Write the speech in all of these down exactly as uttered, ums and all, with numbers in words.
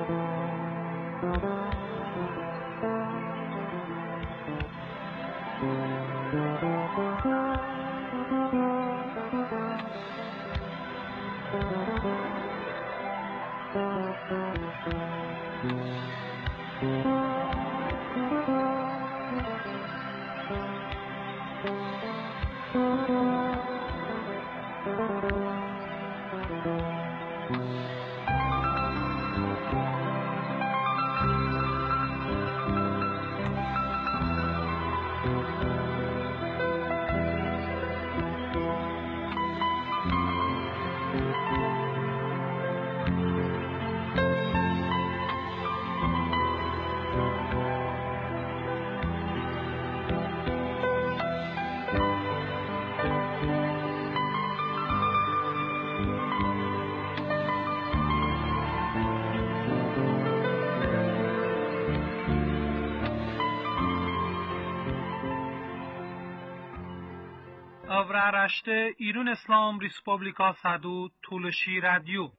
Avraaraşte İran İslam Respublikası'nda Tuluşi Radyo.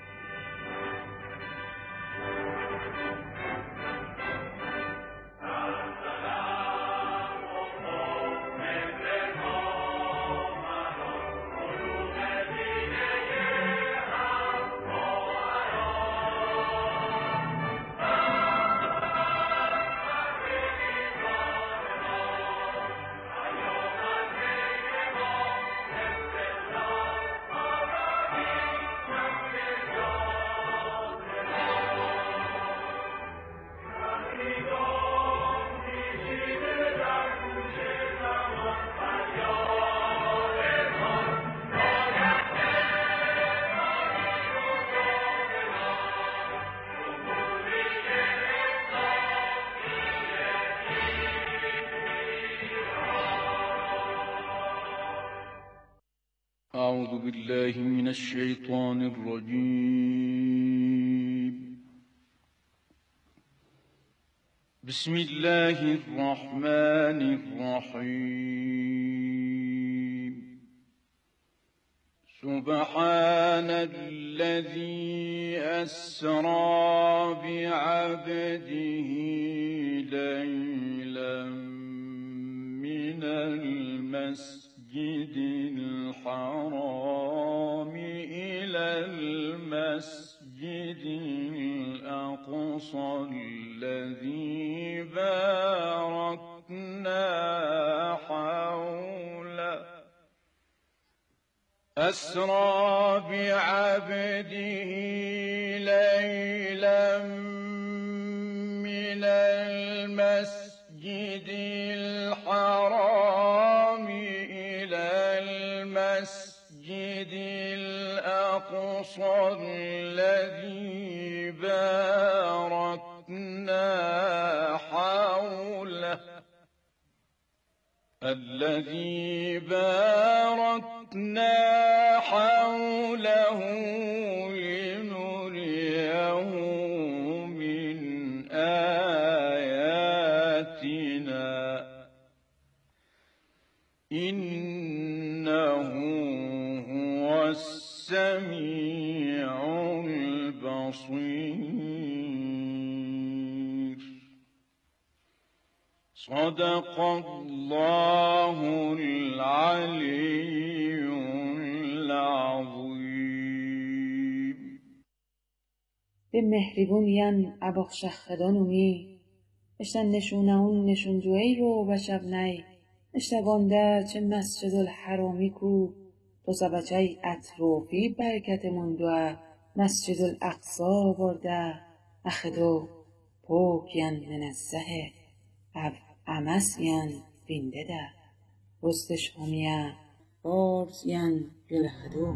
أعوذ بالله من الشيطان الرجيم. بسم الله الرحمن الرحيم. سبحان الذي أسرى بعبده ليلا من المسجد الحرام إلى المسجد الأقصى الذي باركنا حوله أسرى بعبده ليلا من المسجد الحرام إلى المسجد الأقصى الذي باركنا حوله الذي باركنا حوله لنريه من آياتنا إنه هو السميع البصير. صدق الله العلي العظيم. به مهربونیان اباخشخدانومی اشتن نشونهون نشونجوهی رو بشب نی اشتگانده چه مسجد الحرامی کو تو سبچه اطرافی برکت مندوه مسجد الاقصا برده اخدو پوکین منزه او امسین بینده ده رستش همیه بارزین گلهدو.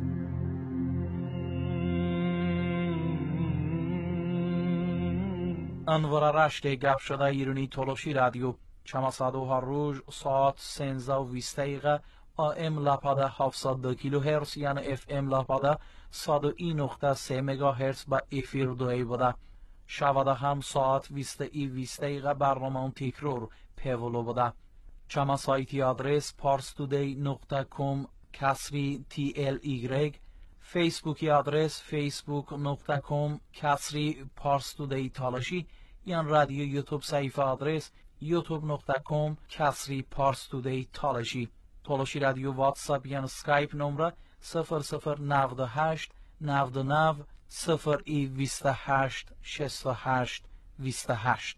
انوار رشته گپ شده ایرانی تولوشی رادیو چماسادو هر روز ساعت سنزده و بیست دقیقه آم لپاده هفتصد و دو کیلو هرتز یعنی اف ام لپاده صد و یک نقطه سه مگا هرتز با افیر دوی بوده. شباده هم ساعت بیست و بیست دقیقه برنامه تکرار پیولو بوده. چما سایتی آدرس پارستودی نقطه کام کسری تی ال ایگرگ فیسبوکی آدرس فیسبوک نقطه کام کسری پارس تودی تالاشی یان رادیو یوتیوب صفحه آدرس یوتیوب نقطه کام کسری پارس تودی تالاشی تالاشی رادیو واتساپ یان سکایپ نمره صفر صفر نود و هشت نود و نه صفر ای بیست و هشت شصت و هشت بیست و هشت.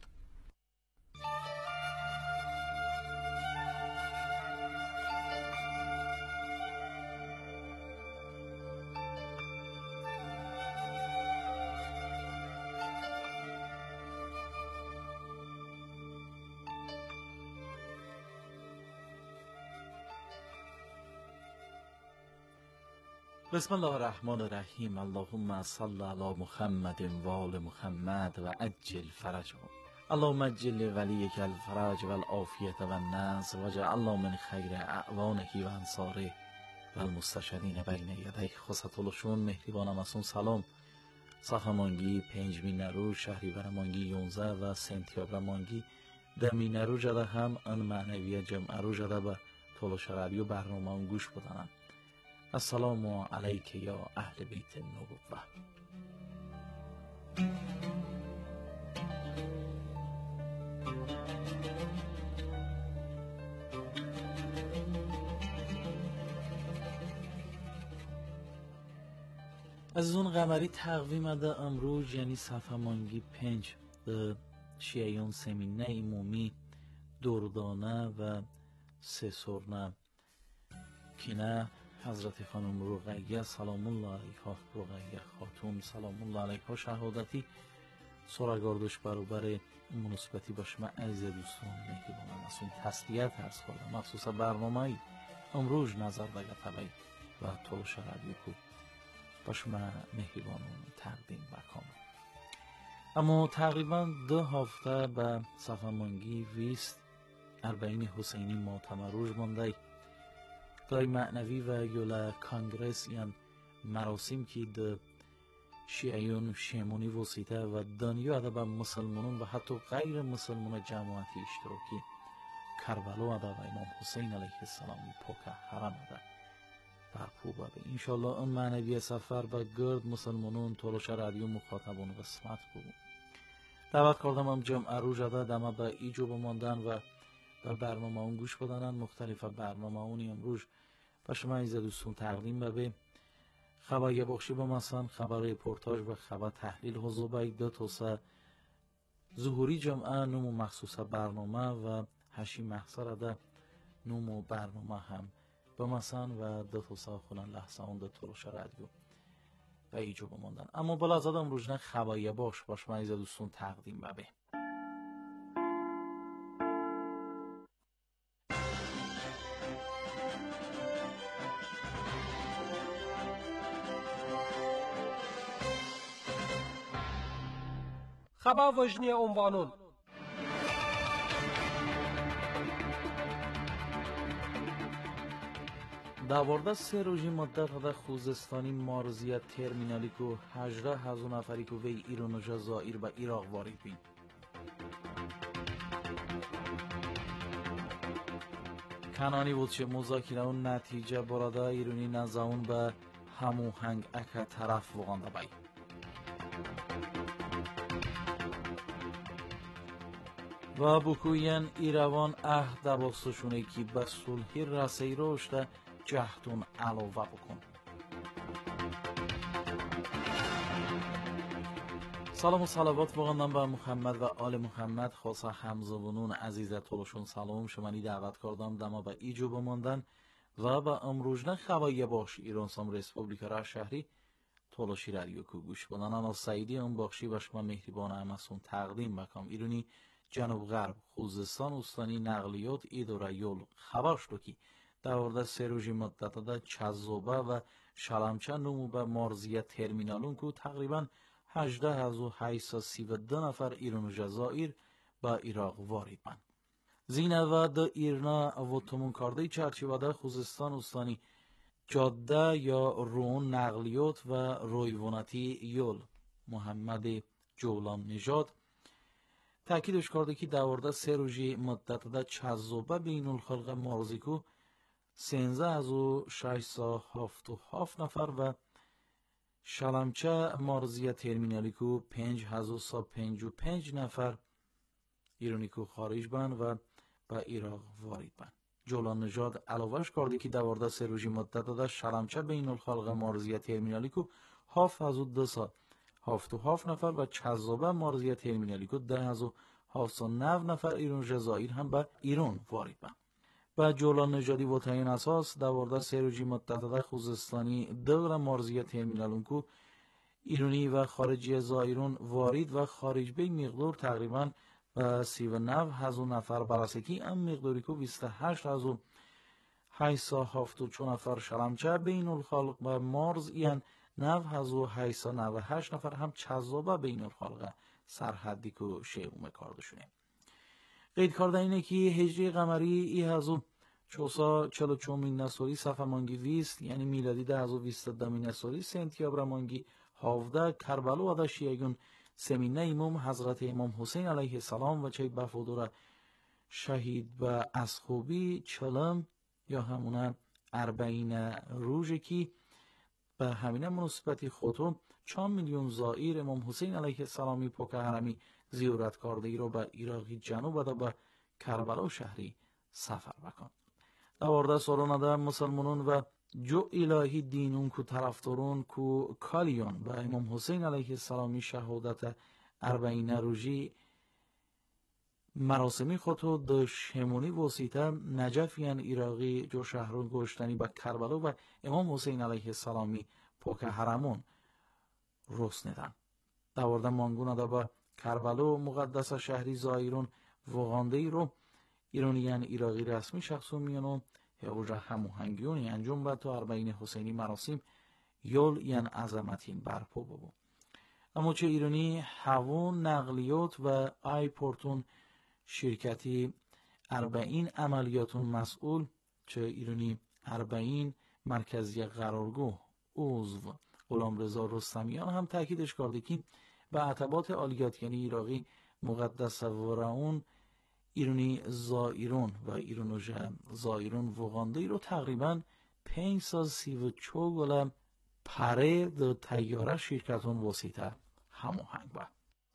بسم الله الرحمن الرحیم. اللهم صل علی محمد و آل محمد و عجل فرجهم. اللهم عجل ولیک الفرج و العافیت و النصر و جعلنا من خیر اعوانه و انصاره و المستشهدین بین یدیه. خصتالشون مهربانم از اون سلام. صفحه مانگی پنجمین نروز شهریور مانگی یونزده و سنتیابر مانگی دمین نروز جده هم ان معنوی جمع رو جده به طولش رادیو برنامه اون گوش بدنم. السلام علیک یا اهل بیت النبوة. از اون قمری تقویم ده امروز یعنی صفحه مانگی پنج ده شیعیون سمینه ایمومی دوردانه و سه سرنه کینه حضرت خانم رقیه سلام الله علیها، رقیه خاتون سلام الله علیها شهادتی سرگاردش برابر مناسبتی باشه. من عزیز دوستان مهربانم از اون تسلیت هست خواهم مخصوصا برنامه امروز نظر دگه طبعی و طولش رادیو کو باشه من مهربانم تقدیم بکنم. اما تقریبا دو هفته به صفحه مانگی ویست اربعین حسینی ماتم روز مانده دای معنوی و یولا کانگرس یان مراسم که ده شیعیون شیمونی وسیطه و دنیا ده به مسلمانون و حتی غیر مسلمان جماعتی اشتراکی کربلا ده و امام حسین علیه السلام پاک حرم ده برپو بده. انشالله اون معنوی سفر به گرد مسلمانون طولش رادیو مخاطبون قسمت بود. دعوت کردم هم جمعه رو جده دمه به ایجو بماندن و و برنامه اون گوش بدنن. مختلف برنامه اونی امروز با شما عزیز دوستون تقدیم به خبر یه بخشی با مثلا خبر رپورتاج و خبر تحلیل حضور باید دو توسه ظهوری جمعه نومو مخصوص برنامه و هشی محصر ده نومو برنامه هم با مثلا و دو توسه خونن لحظه اون دو طولش رادیو و ایجو بماندن. اما بالا از آدم روزنه خبر یه باش با شما عزیز دوستون تقدیم به خبر وجنی عنوانون داورده سه روزی مدت ده خوزستانی مارزیت ترمینالی که هجده هزار نفری که وی ایران و جزایر به عراق وارد بین. کنانی بود چه مذاکره و نتیجه براده ایرانی نزاون به هموهنگ اکه طرف وغانده بای. و بکوین ایروان عهد دباستشونه که به صلحی رسی روشته جهتون علاوه بکن. سلام و صلوات بگندم به محمد و آل محمد. خاصه همزبانون عزیز طولشون سلام شمانی دعوت کردم دما به ایجو بماندن و به امروزنه خبایی باش ایران سام ریسپوبلیکا را شهری طولشی رادیو کو گوش بدن. انا سعیدی اون بخشی و شما مهربان همسون تقدیم بکم. ایرانی جنوب غرب خوزستان استانی نقلیات ایداره یول خبر شد که در ورده سه روزی مدت ده چزوبه و شلمچه نمو به مارزیت ترمینالون که تقریبا هجده هزار و هشتصد و سی و دو نفر ایران و جزایر به عراق وارد من. زینه و ده ایرنا و تمون کرده چرچی ده خوزستان استانی جاده یا رون نقلیات و رویوانتی یول محمد جولان نژاد تاکیدش کرده که در ورده سه روزی مدت ده چزوبه بین الخلق مارزیکو سیزده هزار و ششصد و هفتاد و هفت نفر و شلمچه مارزیه ترمینالی کو پنج هزار سا پنج و پنج نفر ایرانی کو خارج بن و به عراق وارد بن. جولان نژاد علاوهش کرده که دوارده سه روزی مدت داده شلمچه بین الخلق مارزیه ترمینالی کو هفت هزار دویست و هفتاد و هفت نفر و چذابه مارزیه ترمینالی کو ده هزار هفتصد و نه نفر ایران جزایر هم به ایران وارد بن. و جولان نژادی و تعیین اساس دوارده سه روزی مدت داده خوزستانی دور مارزیه ترمینالون کو ایرانی و خارجی زائرون وارد و خارج به مقدار تقریبا و سی و نه هزار نفر براسکی ام مقداری کو بیست و هشت هزار هشتصد و هفتاد و چهار نفر شلمچه بین الخلق و مارز این نه هزار و هشتصد و نود و هشت نفر هم چذابه بین الخلق سرحدی کو شیوم کاردشونه. قید کرده اینه که هجری قمری ای هزار چهارصد و چهل و چهار نسوری صفحه مانگی ویست یعنی میلادی ده هزار و بیست و دو نسوری سنتیابر مانگی هفده کربلا و داشیگون سمینه امام حضرت امام حسین علیه السلام و چه بفادور شهید و از خوبی چلم یا همونه اربعین روزه که به همینه مناسبتی خودم چند میلیون زائر امام حسین علیه السلامی پاک حرمی زیارت کرده ای رو به عراقی جنوب و به کربلا شهری سفر بکن. دوارده سالانه ده مسلمانان و جو الهی دینون کو طرفدارون کو کالیون و امام حسین علیه السلامی شهادت اربعین روزی مراسمی خودو د شمونی واسطه نجفیان عراقی جو شهرون گوشتنی به کربلا و امام حسین علیه السلامی پاک حرمون روز ندن. دوارده مانگون ده به کربلا مقدس شهری زائرون وغانده ای رو ایرانیان عراقی رسمی شخصون میانون هیوجه هموهنگیون انجام به تو اربعین حسینی مراسم یول یان عظمتین برپا ببو. اما چه ایرانی هوون نقلیات و آیپورتون شرکتی اربعین عملیاتون مسئول چه ایرانی اربعین مرکزی قرارگاه عضو غلامرضا رستمیان هم تاکیدش کرده که به عتبات عالیات یعنی عراقی مقدس ورعون ایرانی زائرون و ایرانوژه زائرون وغانده ای رو تقریبا پنج سال سی و چو گلم پره در تیاره شرکتون واسطه هماهنگ با.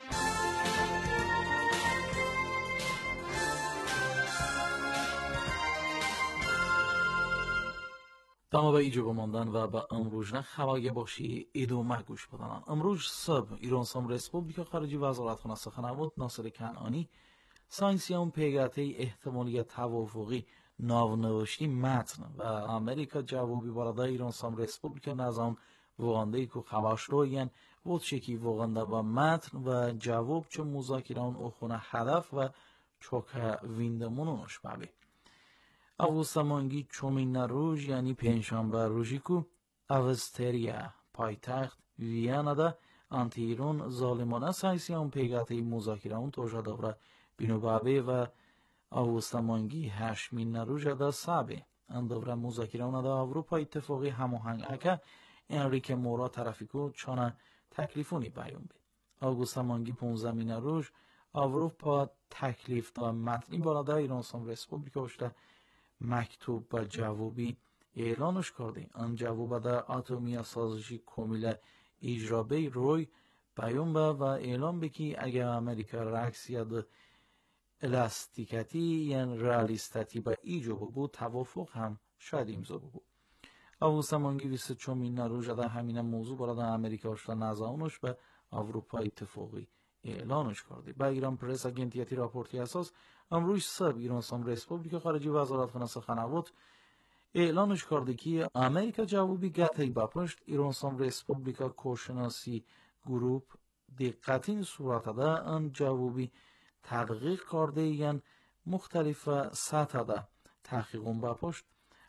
دما به ایجا بماندن و به امروز نه خبری باشی ادامه گوش بدن. امروز صبح ایران سام رسپوبلیکا خارجی وزارتخانه سخنرانی ناصر کنعانی ساینسیون پیگرته احتمالی توافقی ناونوشتی متن و امریکا جوابی برده ایران سام رسپوبلیکا نظام وغانده ای که خواهش روین بود شکی وغانده با متن و جواب چه مذاکران اخونه هدف و چوک ویندمونونش ببی. اوستمانگی چومین روز یعنی پنجشنبه روزی که اوستریا پایتخت ویانا ده آنتی ایران ظالمانه ساینسیون پیگرته مذاکران توجه دوره بینو بابه و اوستمانگی هشمین نروژ ده سابه اندوره مذاکران ده اروپا اتفاقی هماهنگ اکه انریک مورا طرفیکو چانه تکلیفونی بیان بید. اوستمانگی پونزدهمین نروژ اروپا تکلیف ده متنی بالاده ایران سام رسپوبلیکا باشده مکتوب و جوابی اعلانش کرده. آن جواب ده اتمی سازشی کمیل اجرابه روی بیان به و اعلان بکی اگر امریکا رکسیه الاستیکتی یعنی رئالیستتی با ایجاب بود توافق هم شاید امضا بود. اوستمانگی بیست و چهارمین نروژ ده همین موضوع برای امریکا شده نظامش به اروپا اتفاقی اعلانش کرده. با ایران پرس اگنتیتی راپورتی اساس امروز صبح ایران سام رسپوبلیکا خارجی وزارتخانه سخنرانی اعلانش کرده که امریکا جوابی گتی بپشت ایران سام رسپوبلیکا کارشناسی گروپ دقتین صورت ده آن جوابی تحقیق کرده یعنی مختلف سطح ده تحقیقون بپشت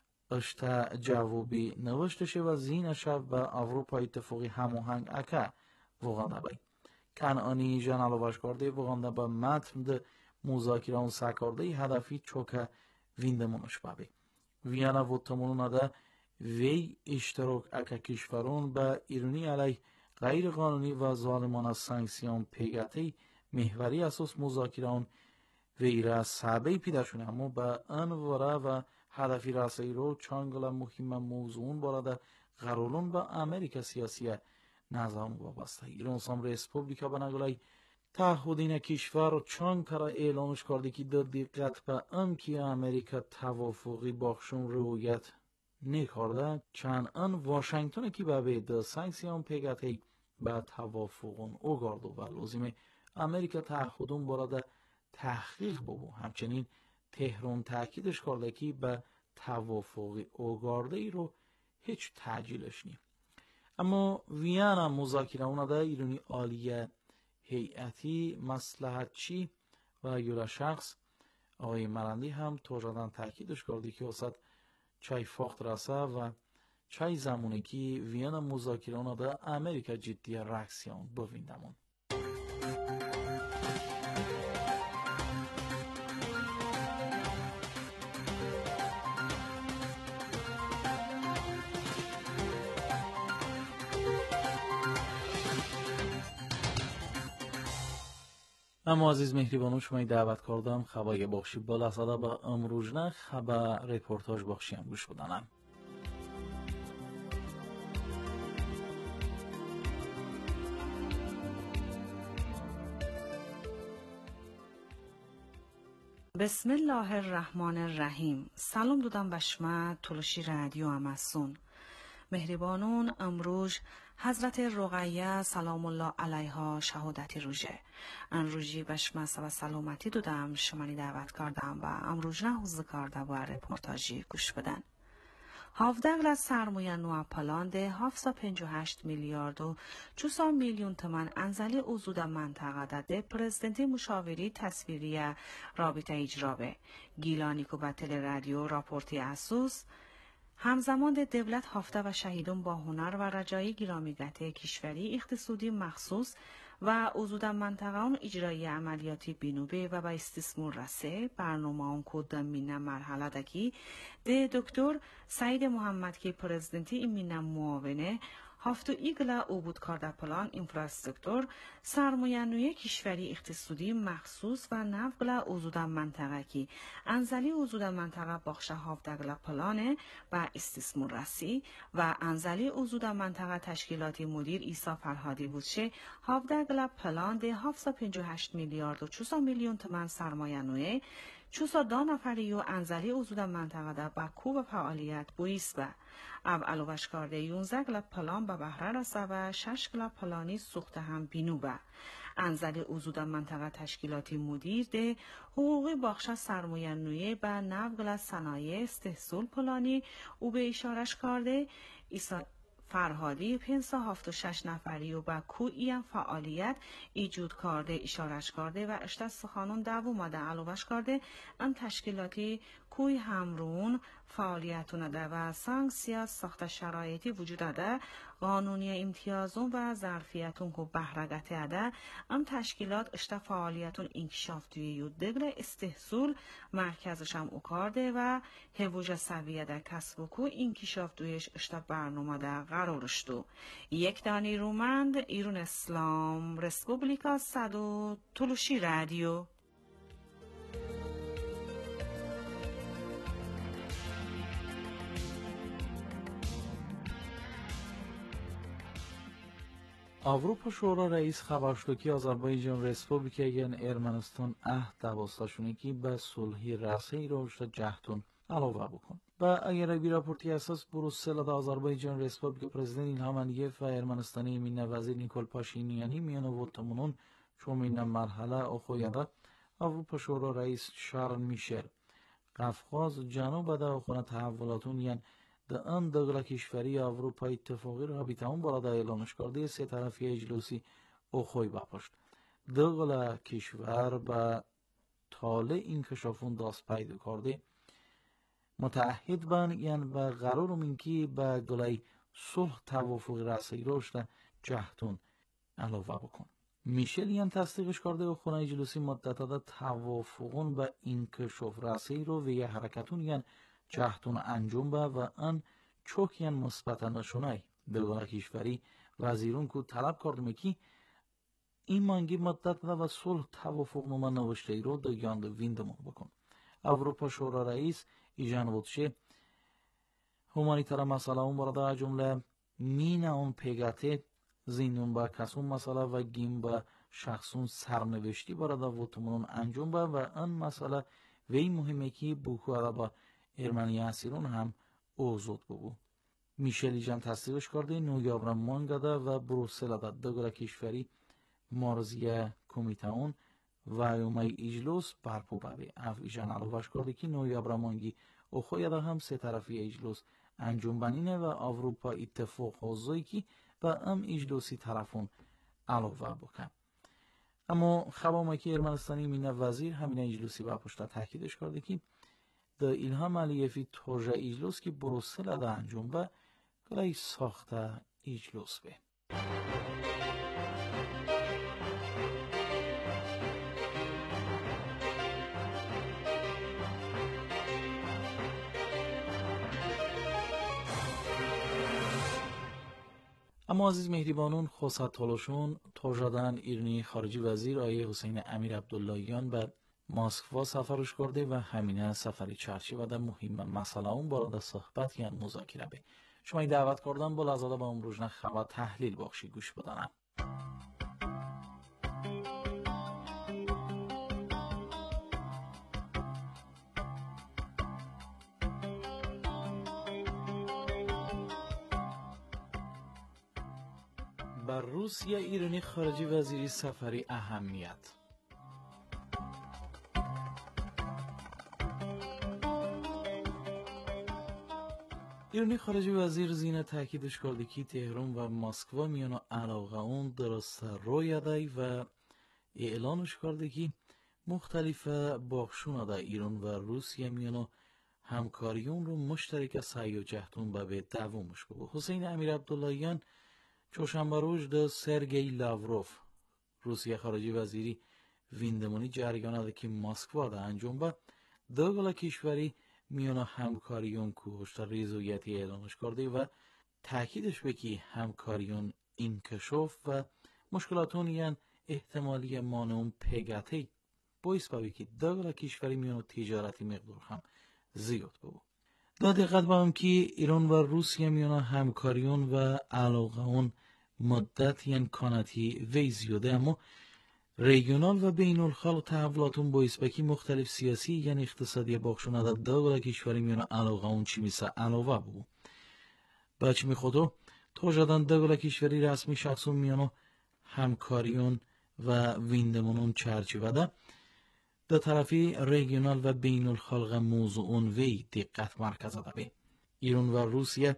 اشتا جوابی نوشته شه و زین شب و اروپا اتفاقی هماهنگ اکه وغانده بای. کنعانی جان علاوش کرده وغانده با متن ده مذاکران سکارده هدفی چوکه ویندمونش بابی. ویانا و تمونون ده وی اشتراک اکه کشورون به ایرانی علیه غیر قانونی و ظالمانه سانکسیون پیگرته محوری اساس مذاکران ویره سعبه پیداشونه اما به انواره و هدفی رسایی رو چانگل مهم موضوعون بارده قرارون با امریکا سیاسی نظام وابسته ایران سام ریسپوبلیکا به نگلای تعهدین کشور چانکرا اعلامش کرده که در دقت به ام که امریکا توافقی باخشون رویت نکرده چند ان واشنگتن که به بید سانکسیون پیگتی به توافقون اوگاردو و لازمه امریکا تعهدون براده تحقیق ببو. همچنین تهران تاکیدش کرده که به توافقی اوگارده ای رو هیچ تعجیلش نیم. اما ویانا مذاکره اونه ده ایرانی عالیه هیئتی مصلحتچی و یولا شخص آقای مرندی هم توجدن تاکیدش کرده که وسط چای فاخت رسه و چای زمونه که ویانا مذاکره اونه ده امریکا جدی رکسیان بویندمون. اما عزیز مهربانو شما دعوت کردم خبر بخشی بالا ساده با امروزنه خبر رپورتاج بخشی هم گوش بدنم. بسم الله الرحمن الرحیم. سلام دادم به شما تلوشی رادیو اماسون. مهربانون امروز حضرت رقیه سلام الله علیها شهادتی روژه ان روژی بشما و سلامتی دادم شمانی دعوت کردم و امروز نه حوزه کرده و رپورتاجی گوش بدن. هفده سرمایه نو پلان ده هفتصد و پنجاه و هشت میلیارد و چهارصد میلیون تومان انزلی وجود منطقه ده پرزیدنت مشاوری تصویری رابطه اجرابه گیلانی که به تل رادیو راپورتی اسوس همزمان ده دولت هفته و شهیدون با هنر و رجایی گرامیگته کشوری اقتصادی مخصوص و وجود منطقه اون اجرایی عملیاتی بینوبه و با استثمار رسه برنامه اون کود مینه مرحله دکی ده دکتر سعید محمد که پرزیدنتی این مینه معاونه هفتو ایگلا عبود کرده پلان انفراسترکتور سرمایه نوی کشوری اقتصادی مخصوص و نوگلا وجود منطقه کی انزلی وجود منطقه بخش هفدگلا پلانه و استثمار رسی و انزلی وجود منطقه تشکیلاتی مدیر عیسی فرهادی بودشه هفدگلا پلان ده هفتصد و پنجاه و هشت میلیارد و چهارصد میلیون تومان سرمایه نوی چهارصد دو نفری و انزلی وجود منطقه در بکو و فعالیت بویست و او علوش کرده یونزده گلا پلان به بهره رسه و شش گلا پلانی سوخته هم بینو به انزلی وجود منطقه تشکیلاتی مدیر ده حقوقی بخش سرمایه نوی به نو گلا صنایع استحصول پلانی او به اشارش کرده ایسا فرهادی پنجصد و هفتاد و شش نفری و با کوئی هم فعالیت ایجود کرده اشارش کرده و اشته سخانون دو ماده علوش کرده ام تشکیلاتی کوی همرون فعالیتون ده و سانکسیا ساخت شرایطی وجود ده قانونی امتیازون و ظرفیتون که بهرگته ده ام تشکیلات اشته فعالیتون انکشاف توی یود دگل استحصول مرکزش هم او کرده و هووژ سویه ده کسب و کو انکشاف تویش اشته برنامه ده قرارشتو یک دانی رومند ایرون اسلام رسپوبلیکا صدو تلوشی رادیو. Avrupa Şura رئیس خبر شد که آذربایجان رسپوبلیکایان ارمنستان عهد دوازدهشونه که به صلحی رسمی روشت جهتون علاوه بکن. و اگر بی راپورتی اساس بروسل دا آذربایجان رسپوبلیک پرزیدنت ایلهام علیف و ارمنستانی مینه وزیر نیکول پاشینیانی میانه و تمنون چومینه مرحله اخویده Avrupa Şura رئیس شارل میشل قفقاز جنوب دا خونه تحولاتون یعنی در آن دغلا کشوری اروپا اتفاقی رابطه اون بالا اعلامش کرده سه طرفی اجلاسی اخوی بپاشت. دغلا کشور با طالع انکشافون دست پیدا کرده متعهد بن یعنی با قرار منکی با گلای صلح توافق رسمی رشد جهتون علاوه بکن. میشل یعنی تصدیقش کرده و خونه اجلاسی مدت دا توافقون با انکشاف رسمی رو و یه حرکتون یعنی جهتون انجام به و ان چوکیان مثبت نشونای دغلا کشوری وزیرون کو طلب کردم که این مانگی مدت و صلح توافق نامه نوشته ای رو دگیان دو ویندمون بکن. اروپا شورا رئیس ایجان بودشه همانیتر مسئله اون برده جمله مین اون پیگته زیندون با کسون مسئله و گیم با شخصون سرنوشتی براده و تمرون انجام با و ان مسئله وی مهمه که بوکوارا با ارمنی اسیرون هم اوزود ببو. میشلی جان تصدیقش کرده نویابران مانگاده و بروسل ده دگره کشوری مارزیه کمیتاون و ایومای اجلوس برپو ببی. اف ایجان علاوهش کرده که نویابران مانگی او خویده هم سه طرفی اجلوس انجام بنینه و اروپا اتفاق حوضایی که و ام اجلوسی طرفون علاوه بکن. اما خبامکی ارمنستانی مینه وزیر همین اجلوسی با پشت تاکیدش کرده که د ایلهام علیفی توجه اجلوس که بروسل ده انجام و گلای ساخته اجلوس به. اما عزیز مهربانون خواست تلاشون توجدن ایرانی خارجی وزیر آیه حسین امیر عبداللهیان به مسکو سفرش کرده و همینه سفری چرچی و در مهم مسئله اون بارد صحبت یا مذاکره به. شما دعوت کردن با لحظه با امروز نه خبر تحلیل بخشی گوش بدانم. بر روسیه ایرانی خارجی وزیری سفری اهمیت. ایرانی خارجی وزیر زینه تاکیدش کرده که تهران و مسکو میانو علاقه اون درست روی دای و اعلانش کرده که مختلف باخشون دا ایران و روسیه میانو همکاریون رو مشترک سعی و جهتون به دوامش بگو. حسین امیر عبداللهیان چهارشنبه روز ده سرگئی لاوروف روسیه خارجی وزیری ویندمونی جریان ده که مسکو ده انجام با دوگل کشوری میان همکاریون کوشت ریزویتی اعلانش کرده و تاکیدش به که همکاریون انکشاف و مشکلاتون یعن احتمالی مانون پیگاتی باعث باوی که دوگل کشوری میان تجارتی مقدار هم زیاد بود. دا دقت با هم که ایران و روسیه میان همکاریون و علاقه اون مدت یعن کانتی وی زیاده اما ریگیونال و بین الخلق تحولاتون باعث بکی مختلف سیاسی یعنی اقتصادی باخشون در دوگل کشوری میان علاقه اون چی میسه علاوه بود. بچه می خودو تو جدن دوگل کشوری رسمی شخصون میانو همکاریون و ویندمونون چرچی بده در طرفی ریگیونال و بین الخلق موضوعون وی دقت مرکز ده. ایران و روسیه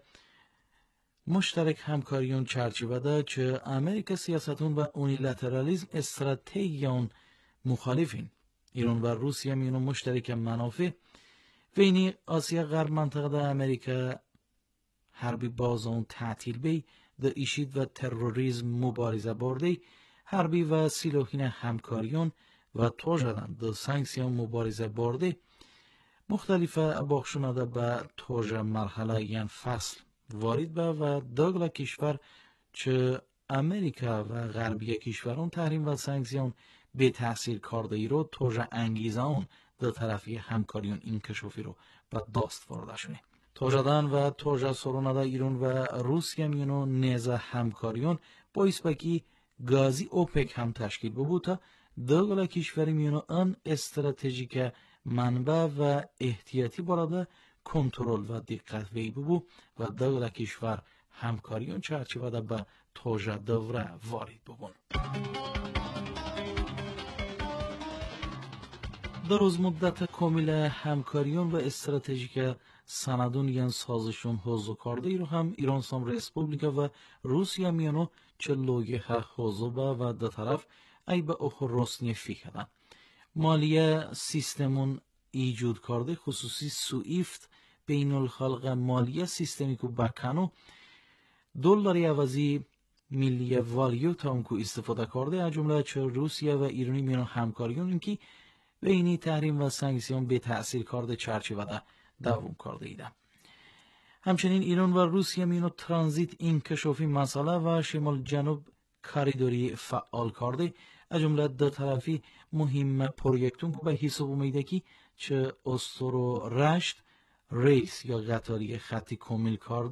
مشترک همکاریون چرچی بده که امریکا سیاستون و اونیلاترالیزم استراتژیون مخالفین. ایران و روسیه میانو مشترک منافع وینی آسیا غرب منطقه ده امریکا حربی بازون تعطیل بی ده ایشید و تروریسم مبارزه برده حربی و سیلوهین همکاریون و تو جدن ده سانکسیون مبارزه برده مختلف باخشونه ده به توج مرحله یعن فصل وارد به و دوگل کشور چه امریکا و غربی کشورون تحریم و سانکسیون به تاثیر کرده ای رو توج انگیزه اون در طرفی همکاریون انکشافی رو به دست وارده شونه. توجدن و توجه سرونه ده ایران و روسیه میانو نیزه همکاریون باعث بکی گازی اوپک هم تشکیل ببود تا دوگل کشوری میانو ان استراتژیک منبع و احتیاطی براده کنترل و دقت وی ببو و دوگل کشور همکاریون چرچیوه ده به توجه دوره وارد ببون. در روز مدت کامل همکاریون و استراتژیک سندون یعن سازشون حوضو کرده ای رو هم ایران سام ریسپوبلیکا و روسیه میانو چه لوگه حوضو با و در طرف ای به اخو رسنی فیکدن. مالیه سیستمون ایجود کرده خصوصی سویفت بین الخلق مالیه سیستمی که بکنو دلاری عوضی ملی والیوت هم که استفاده کرده از جمله چه روسیه و ایرانی میانو همکاریون این که بینی تحریم و سانکسیون به تأثیر کرده چرچیوه ده دوام کرده ایده. همچنین ایران و روسیه میانو ترانزیت انکشافی مسئله و شمال جنوب کاریدوری فعال کرده از جمله دو طرفی مهم پروژکتون که به حساب اومده که چه استرو رشت ریس یا قطاری خطی کامل کرده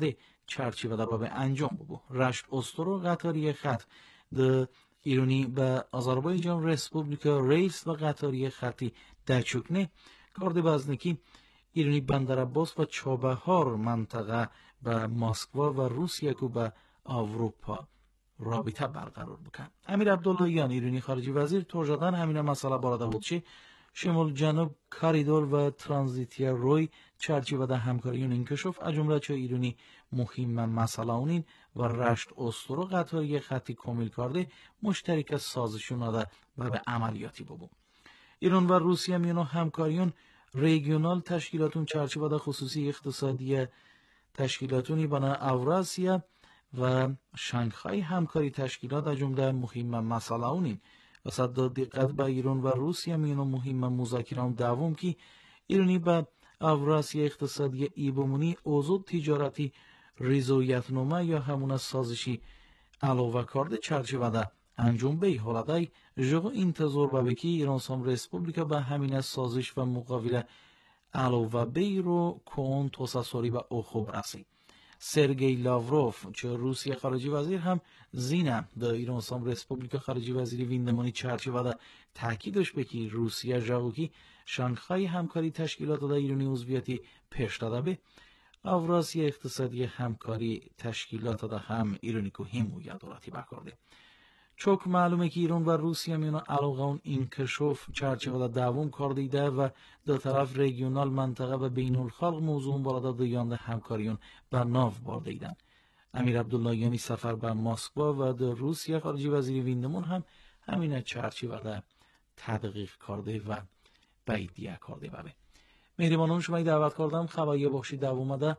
çerçevede به انجام ببو. رشت استرو قطاری خط ده ایرانی به آذربایجان رسپوبلیکا ریس و قطاری خطی دچوکنه کارد بازنکی ایرانی بندرعباس و چابهار منطقه به مسکوا و روسیه که به اروپا رابطه برقرار بکن. امیر عبداللهیان ایرانی خارجی وزیر توجدن همین مسئله بارده بود چی شمال جنوب کاریدور و ترانزیتی روی چرچیوه همکاریون انکشاف از جمله چه ایرانی مهم مسئله اونین و رشت استرو قطاری خطی کامل کرده مشترک سازشون داده و به عملیاتی ببون. ایران و روسیه میانو همکاریون ریگیونال تشکیلاتون چرچیوه خصوصی اقتصادی تشکیلاتونی بنا اوراسیا و شانگهای همکاری تشکیلات از جمله مهم مسئله اونین و صد دقت به ایران و روسیه میانو مهم مذاکرات دوم که ایرانی به اوراسیا اقتصادی ایبومونی اوضاع تجارتی ریزویتنامه یا همون سازشی علاوه کرده چرچیوه ده انجام بی حالدهی جغو انتظار ببکی ایران سام رسپوبلیکا به همین سازش و مقابل علاوه بی رو کون توسسوری و اوخوب رسی. سرگئی لاوروف چه روسیه خارجی وزیر هم زینه در ایران سام رسپوبلیکا خارجی وزیری ویندمانی چرچیوه ده تاکیدش بکی روسیه جغو کی شانگهای همکاری تشکیلات در ایرانی عضویتی پیش داده به اوراسیا اقتصادی همکاری تشکیلات ده هم ایرانی که حمایت دولتی برکرده. چوک معلومه که ایران و روسیه میانو علاقه اون انکشاف چرچیوه دوام کرده ده و دو طرف ریگیونال منطقه و بین الخلق موضوع بالا دیانده همکاریون بر ناو برده ایدن. امیر عبداللهیانی سفر به مسکوا و در روسیه خارجی وزیری ویندمون هم همین چرچیوه ده تدقیق کرده و بیدیه کرده ببه. مهربانان شما دعوت کردم خبری بخشی دوام ده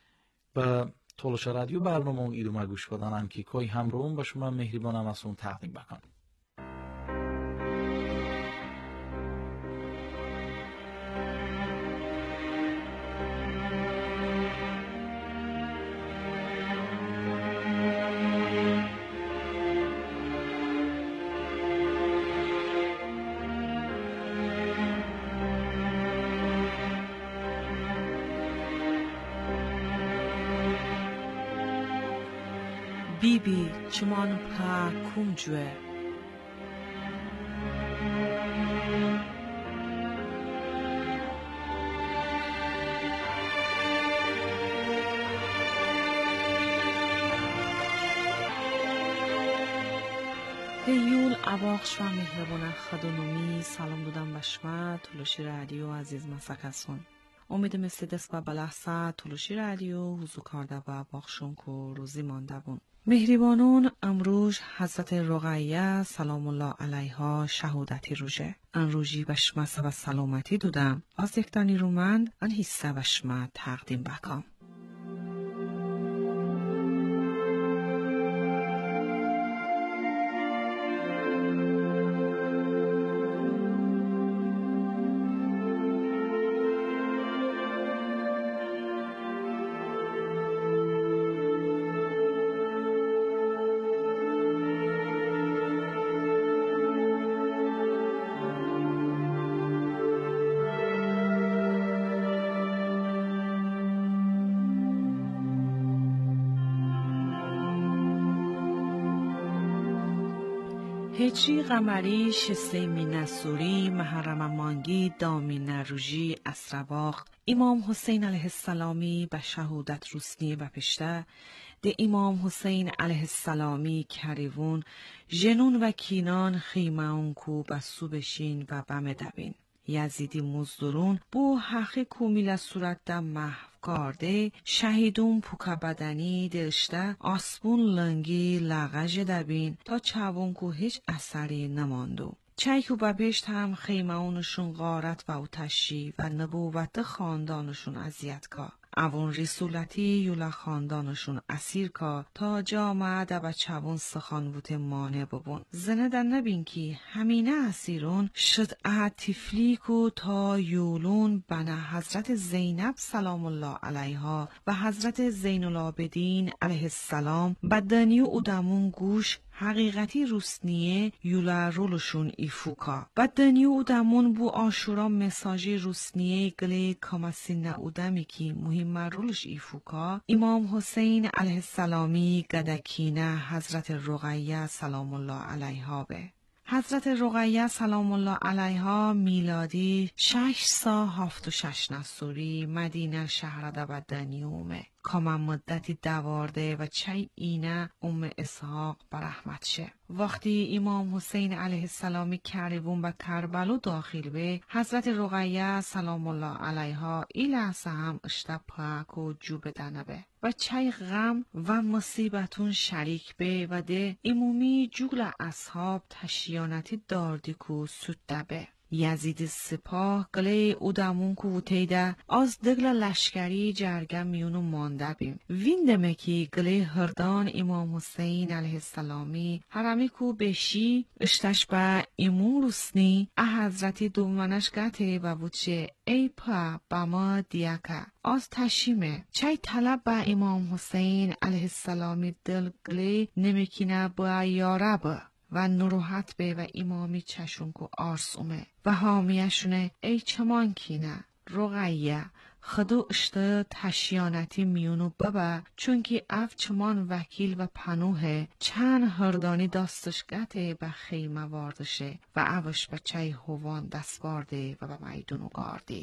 و تولش رادیو برنامه اون ایدو مگوش کردنم که کوی همراهون با شما مهربانم از اون تقدیم بکنم. بیبی چمان پا کمجوه هیول عباقش و مهربان خدونومی سلام دادم بشما تلوشی رادیو عزیز مسکسون امید مثل دست و بلحظه تلوشی رادیو حضور کرده و باخشون که روزی مانده بون. مهربانون امروز حضرت رقیه سلام الله علیها شهودتی روژه ان روژی بشما و سلامتی دودم از یکتانی رومند ان حصه بشما تقدیم بکم. هجری قمری شسته مینسوری محرم مانگی دامی نروژی اسرباق امام حسین علیه السلامی به شهودت روسنی و پشته ده امام حسین علیه السلامی کریون جنون و کینان خیمه اونکو بسو بشین و بم دبین یزیدی مزدورون بو حقی کومیل صورت ده محو کرده شهیدون پوکا بدنی دلشته آسبون لنگی لغج دبین تا چوون کو هیچ اثری نماندو. چایکو ببشت هم خیمه اونشون غارت و اوتشی و نبوت خاندانشون اذیت کا. اوون رسولتی یولا خاندانشون اسیر کا تا جامعه ده بچه‌ون سخان بوته مانع ببون. زنه در نبین که همینه اسیرون شد احتفلیکو تا یولون بنا حضرت زینب سلام الله علیها و حضرت زین العابدین علیه السلام بدنی و ادمون گوش حقیقتی روسنیه یولا رولشون ایفوکا. و دنیو اودمون بو آشورا مساجی روسنیه گلی کاماسین اودمی که مهم رولش ایفوکا امام حسین علیه السلامی گدکینه حضرت رقیه سلام الله علیها به. حضرت رقیه سلام الله علیها میلادی شش سا هفت و شش نسوری مدینه شهرده و دنیومه. کام مدتی دوارده و چه اینه ام اسحاق برحمت شه. وقتی امام حسین علیه السلامی کریبون به کربلو داخل به حضرت رقیه سلام الله علیها ای لحظه هم اشته پاک و جو بدنه به و چه غم و مصیبتون شریک به و ده امومی جول اصحاب تشیانتی داردی کو سوده به. یزید سپاه گله اودمون کو تیده از دگل لشکری جرگه میونو مانده بیم. ویندمه که گله هردان امام حسین علیه السلامی حرمی کو بشی اشتش با امام روسنی اه حضرتی دومنش گته و بودشه ای پا با ما دیاکا از تشیمه چای طلب با امام حسین علیه السلامی دل گله نمیکینه با یارب و نروحت به و امامی چشون کو آرس اومه و حامیشونه ای چمان کینه رقیه خدو اشته تشیانتی میونو ببا چونکی اف چمان وکیل و پنوه چند هردانی داستش گته به خیمه واردشه و اوش بچه هوان دست بارده و به میدونو گارده.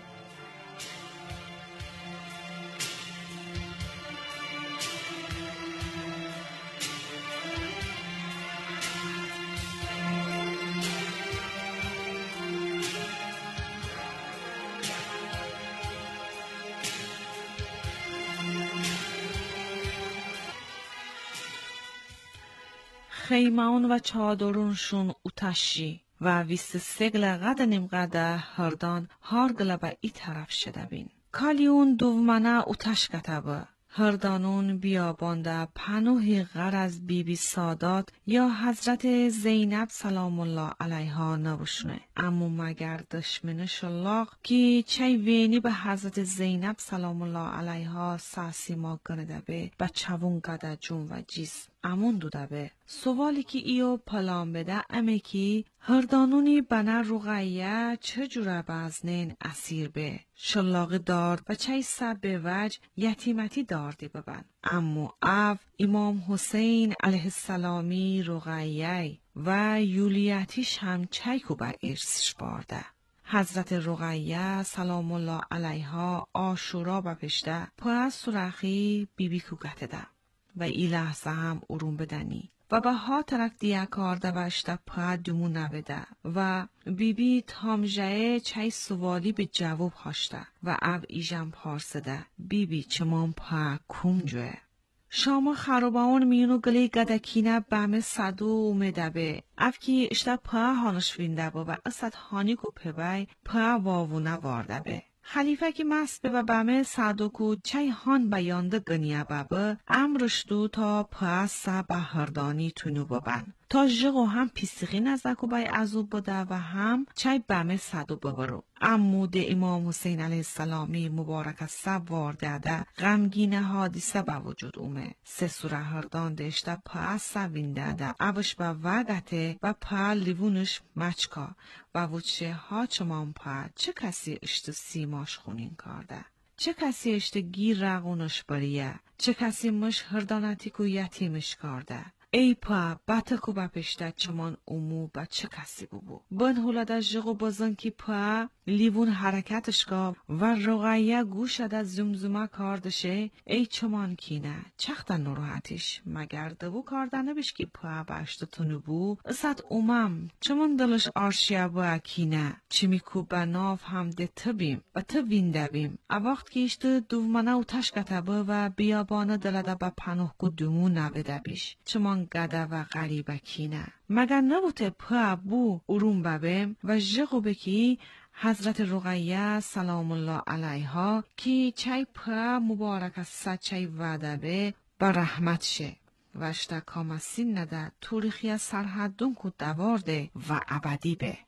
خیمون و چادرونشون اوتشی و ویست سگل قد نمقده هردان هارگل با ای طرف شده بین. کالیون دومنه اوتش کتبه. هردانون بیابانده پنوهی غرز بی بی سادات یا حضرت زینب سلام الله علیها نبوشنه. اما مگر دشمن شلاق که چه وینی به حضرت زینب سلام الله علیها ساسی ما گنده به بچهون گده جون و جیس. امون دوده به سوالی که ایو پلان بده امه که هردانونی بنا رقیه چجوره بازنین اسیر به شلاق دارد و چه سب به وجه یتیمتی داردی ببن. امو او امام حسین علیه السلامی رقیه و یولیتیش هم چه کو بر ارسش بارده. حضرت رقیه سلام الله علیها آشورا بپشته پا سرخی بی بی کو گته ده و ای لحظه هم اروم بدنی و به ها ترک دیا کارده و اشته پا دومو نبده و بی بی تامجه چای سوالی به جواب هاشته و او ایجم پارسده بی بی چمان پا کم جوه. شما خرابان میونو گلی گدکینه بامه صدو اومده به اف کی اشته پا هانش وینده با و اصد هانی کو پبای پا واوونه وارده به. خلیفه که مست به بامه صدوکو چای هان بیانده گنیه بابه امرش دو تا پاس به هردانی تونو ببن. تا جغو هم پیسیقی نزدکو بای ازو بوده و هم چای بامه صدو ببرو. امود امام حسین علیه السلامی مبارک سب وارده ده غمگین حادثه با وجود اومه. سه سوره هردان دشته پاس وینده ده اوش با وگته و پا لیوونش مچکا و وچه ها چمان پا چه کسی اشت سیماش خونین کرده. چه کسی اشت گیر رقونش بریه. چه کسی مش هردانتی کو یتیمش کرده. ای پا بطکو بپشته چمان امو با چه کسی ببو. بن هولاده جغو بازن کی پا لیوون حرکتش کا و رقیه گوشد از زمزمه کاردشه ای چمان کینه چختا نروحتش مگر دبو کاردنه بش کی پا باشتتونو بو اسد امم چمان دلش آرشیه بو اکینه چمی کو بناف هم ده تبیم و تبینده بیم اوقت که اشت دومنه و تشکته بو و بیابانه دلده با پناه کو دومو نبده بیش چمان گده و غریبه کینه مگر نبوته پا بو اروم ببیم و جغو بکی حضرت رقیه سلام الله علیها کی چای پا مبارک است چای وعده به با رحمت شه و اشتا کامسین نده توریخی سرحدون کو دوارده و ابدی به.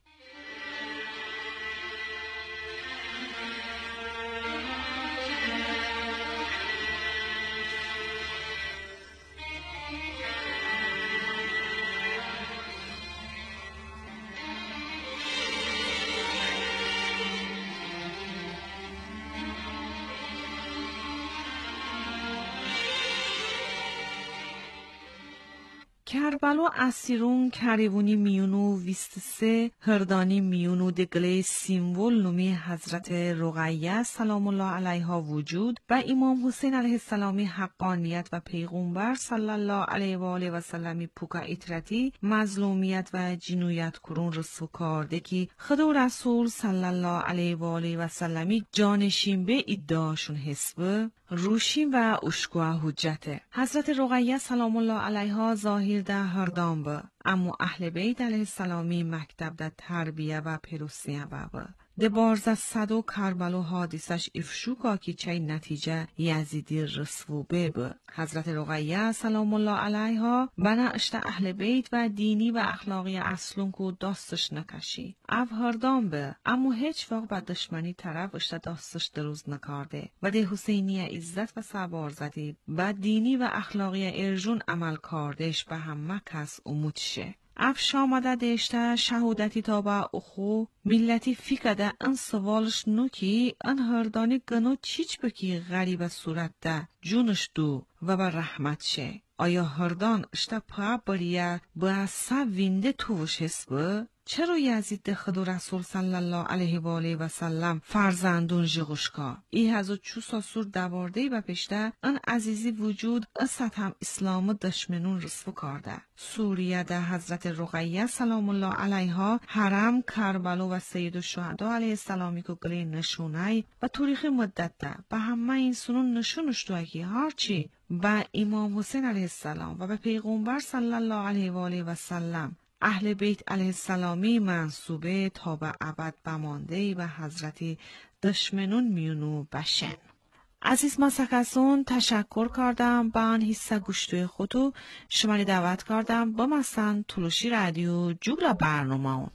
کربلو اسیرون کریونی میونو ویست سه هردانی میونو دگله سیمبول نومی حضرت رقیه سلام الله علیها وجود و امام حسین علیه السلامی حقانیت و پیغمبر صلی الله علیه و آله و سلمی پوکا ایترتی مظلومیت و جنویت کرون رسو کارده که خدا رسول صلی الله علیه و آله و سلمی جانشین به ادعاشون حسبه روشین و اشکوه حجته. حضرت رقیه سلام الله علیها ظاهر ده هردان به اما اهل بیت علیه السلامی مکتب ده تربیه و پروسیه و ده بارز صدو کربلو حادثش افشوکا کی چه نتیجه یزیدی رسو به حضرت رقیه سلام الله علیها بنا اشت اهل بیت و دینی و اخلاقی اصلون کو داستش نکشی او هردان به اما هیچ وقت با دشمنی طرف اشت داستش دروز نکارده و ده حسینی عزت و سوار زدی با دینی و اخلاقی ارجون عمل کاردش به همه کس امود شه. افش آمده داشته شهودتی تا با اخو ملتی فکرده ان سوالش نو کی ان هردانی گنو چیچ بکی غریب صورت ده جونش دو و بر رحمت شه. آیا هردان اشتا پا بریه با سا وینده توش حسبه؟ چرا یزید ده خدو رسول صلی الله علیه و آله و سلم فرزندون جغشکا ای هزو چو ساسور دوارده و پشته ان عزیزی وجود اصد هم اسلام دشمنون رسو کرده. سوریه ده حضرت رقیه سلام الله علیها حرم کربلو و سید الشهدا علیه السلامی که گلی نشونه و تاریخ مدت ده به همه این سنون نشونش دوکی هرچی با امام حسین علیه السلام و به پیغمبر صلی الله علیه و آله و سلم اهل بیت علیه السلامی منصوبه تا به ابد بمانده و حضرت دشمنون میونو بشن. عزیز مسکسون تشکر کردم با آن حصه گوشتوی خودو شما دعوت کردم با مثلا تلوشی رادیو جوگل برنامه اون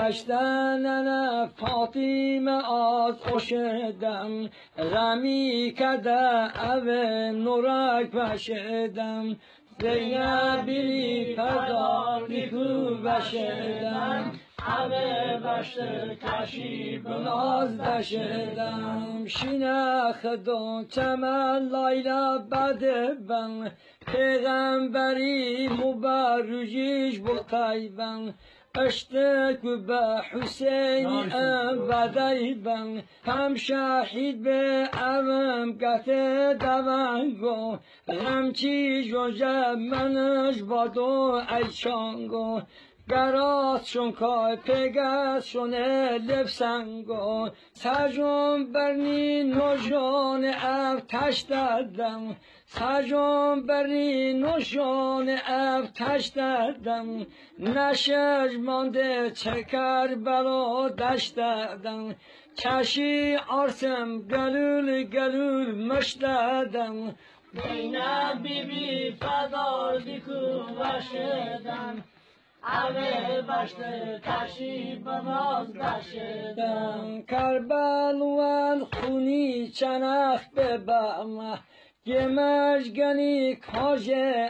کشتن انا فاطمه آز خوشدم غمی کده او نورک بشدم زینبی فدار دیکو بشدم همه بشت کشی بناز بشدم شینخ دون چمن لایلا بده بن پیغمبری مبرجیش بطیبن اشتک به حسین ابدی بن هم شهید به اوم گته دوانگو همچی جوجه منش بادو ایشانگو گراس شون کای پگس شونه لبسنگو سجون برنی نوشان اف تش دادم سجون برنی نوشان اف تش دادم نشج مانده چکر بلا دشت دادم چشی آرسم گلول گلول مش دادم زینب بی بی فدار دیکو بشدم همه بشت کشی بناز بشدم کربلوان خونی چنخ ببم گمش گنی کاج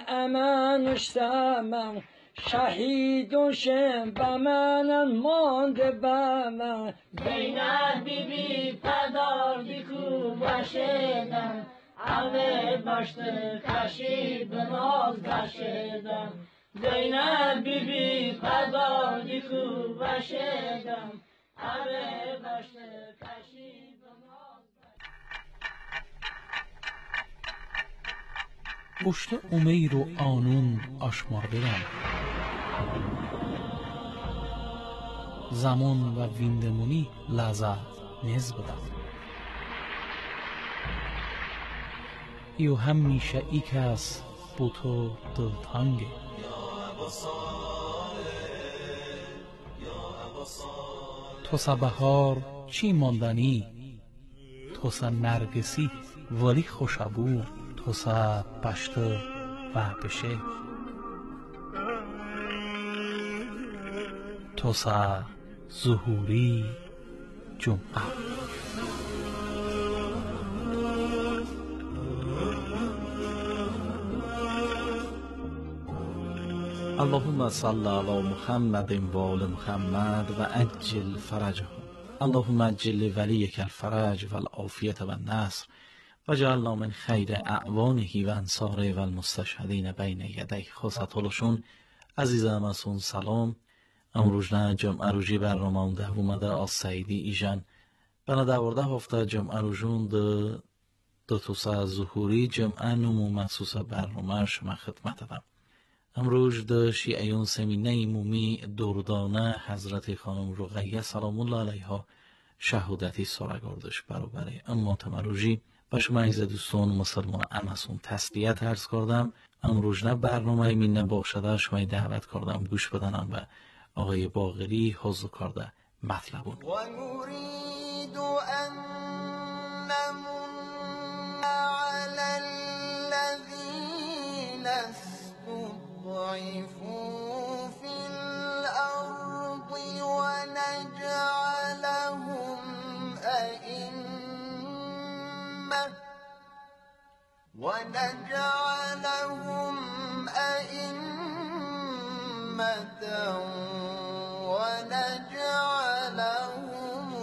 امنشتم شهیدون شم بمنن مانده بمن زینب بی بی پدار دیکو بشدم همه بشت کشی بناز بشدم زینب بی بی پدار دیکو بشدم همه بشت کشی بناز پشت امیر و آنون آشمار بدم زمان و ویندمونی لحظه نز بدم ایو همیشه ای کس بو تو دلتانگه تو سا بهار چی ماندنی تو سا نرگسی ولی خوشبو تو سا پشت و بشه تو سا ظهوری جمعه اللهم صل على محمد و آل محمد و عجل فرجهم اللهم عجل وليك الفرج والعافية والنصر و جعلنا من خیر اعوانه و انصاره و المستشهدین بین یدی خواستالشون. عزیزم ازون سلام. امروز نه جمعه روزی برنامه ده اومده از سعیدی ایجان بنا دورده هفته جمعه روزون ده دو توسه ظهوری جمعه نمو مخصوص برنامه شما خدمت دم. امروز ده شیعیون سمینه مومی دوردانه حضرت خانم رقیه سلام الله علیها شهودتی سرگردش برابره اما تمروجی و شما عزیز دوستان مسلمان امسون تسلیت عرض کردم. امروز نه برنامه مینه باشده شما دعوت کردم گوش بدنم و آقای باقری حضور کرده مطلبون و نريد ان نمن على الذين استضعفوا في الارض ونجعلهم ائمه ونجعلهم ائمه ونجعلهم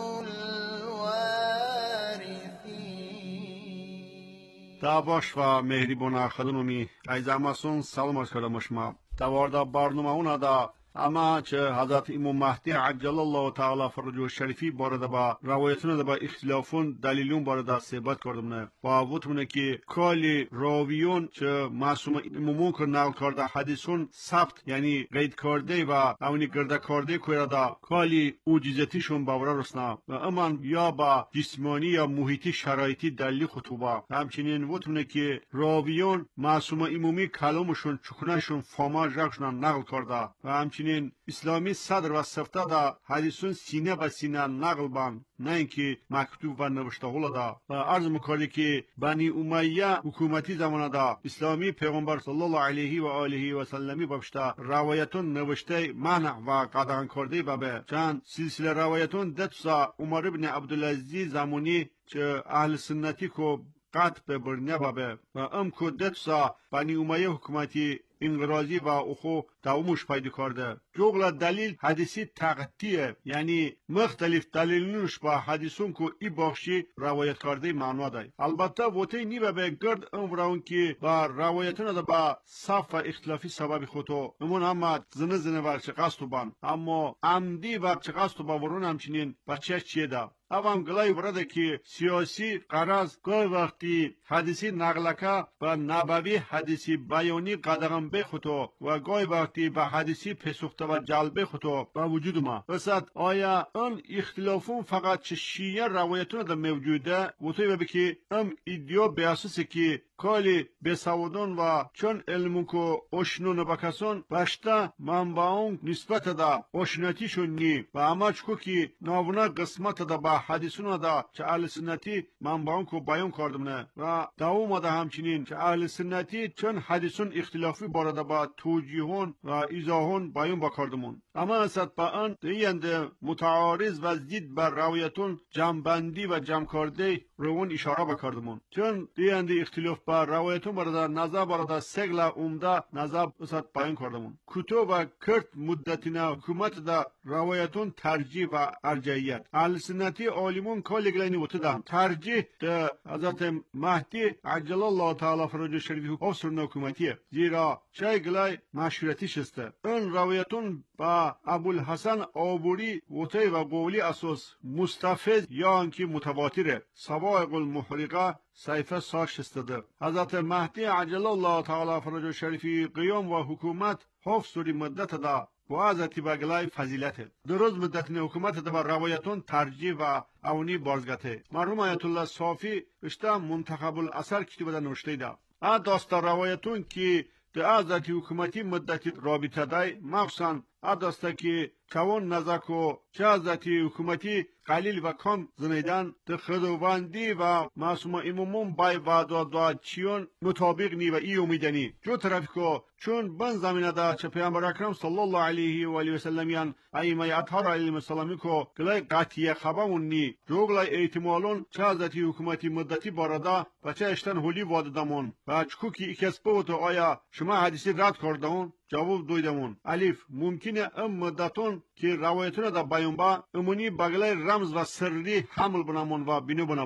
الوارثين. دعواش و مهربان خانمی عزیزمسون سلام عرض کردم شما. دوارده برنامه اونا دا اما چه حضرت امام مهدی عجل الله تعالی فرجه شریفی بارده با روایتون با اختلافون دلیلون بارده صحبت کردم نه و وطمونه که کالی راویون چه معصوم امامون که نقل کرده حدیثون ثبت یعنی قید کرده و اونی گرده کرده کرده کالی اوجیزتیشون باوره رسنا و امان یا با جسمانی یا محیطی شرایطی دلیل خطوبه. همچنین وطمونه که راویون معصوم امامی کلامشون چکنشون فاما جاکشون نقل کرده و همچنین اسلامی صدر و سفته دا حدیثون سینه به سینه نقل بان نه اینکه مکتوب و نوشته هولا دا و عرض میکرده که بنی امیه حکومتی زمان دا اسلامی پیغمبر صلی الله علیه و آله و سلمی بابشته روایتون نوشته منع و قدغن کرده بابه چند سلسله روایتون دتسا عمر ابن عبدالعزیز زمانی چه اهل سنتی کو قط به برنه بابه و ام کو دتسا بنی امیه حکومتی انقراضی و اخو دومش پیدا کرده. جوغلا دلیل حدیثی تقطیه یعنی مختلف دلیلونش با حدیثون که ای بخشی روایت کرده معنا دای. البته وته نیبه به گرد امراون که با روایتون دا با صف و اختلافی سبب خودو امون هم زنه زنه ورچه قصد بان اما عمدی ورچه قصد با ورون همچنین بچه چیه دا اوام گلای ورده که سیاسی قرض گای وقتی حدیثی نقلکه و نبوی حدیثی بیانی قدغم به خودو و گای وقتی به حدیثی پسخته و جلبه خودو با وجود ما وسط آیا اون اختلافون فقط چه شیعه روایتون دا موجوده و توی ببی ام ایدیو به اساسی که کالی بسودون و چون علمون که اشنون بکسون باشتا منبعون نسبت دا اشناتیشون نی و اما چکو که ناونا قسمت دا با حدیثون دا چه اهل سنتی منبعون که بیان کردم نه و دوام دا همچنین چه اهل سنتی چون حدیثون اختلافی بارده با توجیهون و ایزاهون بیان بکردمون اما اصد با ان دیند متعارض و زید بر روایتون جمعبندی و جمع کرده روان اشاره بکردمون چون دیند اختلاف با روایتون برده نظر برده سگل عمده نظر اصد بیان کردمون کتو و کرد مدتینا حکومت دا روایتون ترجیح و ارجعیت اهل سنتی عالمون کالی گلینی وطدن ترجیح دا حضرت مهدی عجل الله تعالی فرجه شریفی افسرن حکومتیه زیرا چای گلای مشهورتی شسته اون روایتون با ابوالحسن آبوری وطی و قولی اساس مستفز یا انکی متواتره سوائق المحرقه صحیفه ساش استده حضرت مهدی عجل الله تعالی فرجه شریفی قیام و حکومت حفظوری مدت دا و ازتی بگلای فضیلته دروز مدت حکومت دا با روایتون ترجیح و اونی بارزگته مرحوم آیت الله صافی اشتا منتخب الاثر کتیبه دا نوشته دا ا داستا روایتون که ده ازتی حکومتی مدتی رابطه دای مخصوصا ا داستا که چون نزاکو چه ازتی حکومتی قلیل و کم زنیدن ده خدوبندی و معصوم امامون بای وعدا دعا چیون مطابق نی و ای امیدنی جو طرفی که چون بن زمینه دا چه پیامبر اکرم صلی الله علیه و آله و سلم یان ائمه اطهار علیهم السلام کو گلای قطعی خبرون نی جو گلای احتمالون چه ازتی حکومتی مدتی باردا و چه اشتن هولی واددمون و چکو کی کسبو تو آیا شما حدیثی رد کردون جواب دویدمون الف ممکنه ام مدتون که روایتونه دا بیان با امونی بگلای رمز و سری حمل بنامون و بینو بنامون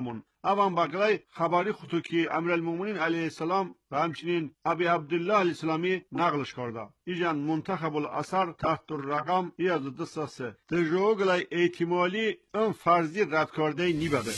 اوان بقلای خبری خودتو که امیرالمومنین علیه السلام و همچنین ابی عبدالله علیه السلامی نقلش کرده. ایجان منتخب الاثر تحت الرقم یازده سه تجوگلای احتمالی اون فرضی رد کرده نیبده.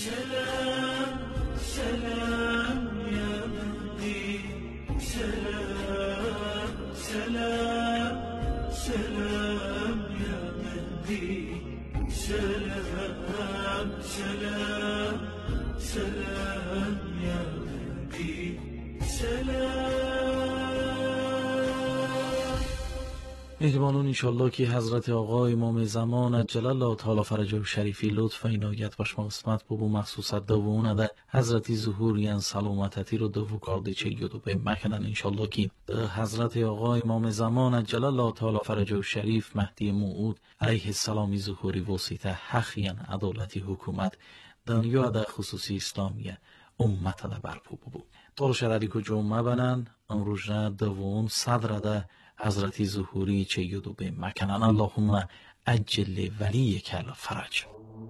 مهربانون انشالله که حضرت آقا امام زمان عجل الله تعالی فرجه شریفی لطف و عنایت باش مقسمت بو مخصوص دوونه ده حضرت ظهوریان سلامتی رو دو کارده چه یدو به مکنن انشالله که حضرت آقا امام زمان عجل الله تعالی فرجه شریف مهدی موعود علیه السلامی ظهوری وسیطه حقیان عدالتی حکومت دنیا ده خصوصی اسلامیه امت ده برپو بو طول شرعی که جمعه بنن امروز دوون صدر ده حضرت ظهوری چه یدو به مکنن اللهم عجل ولی کل فرج.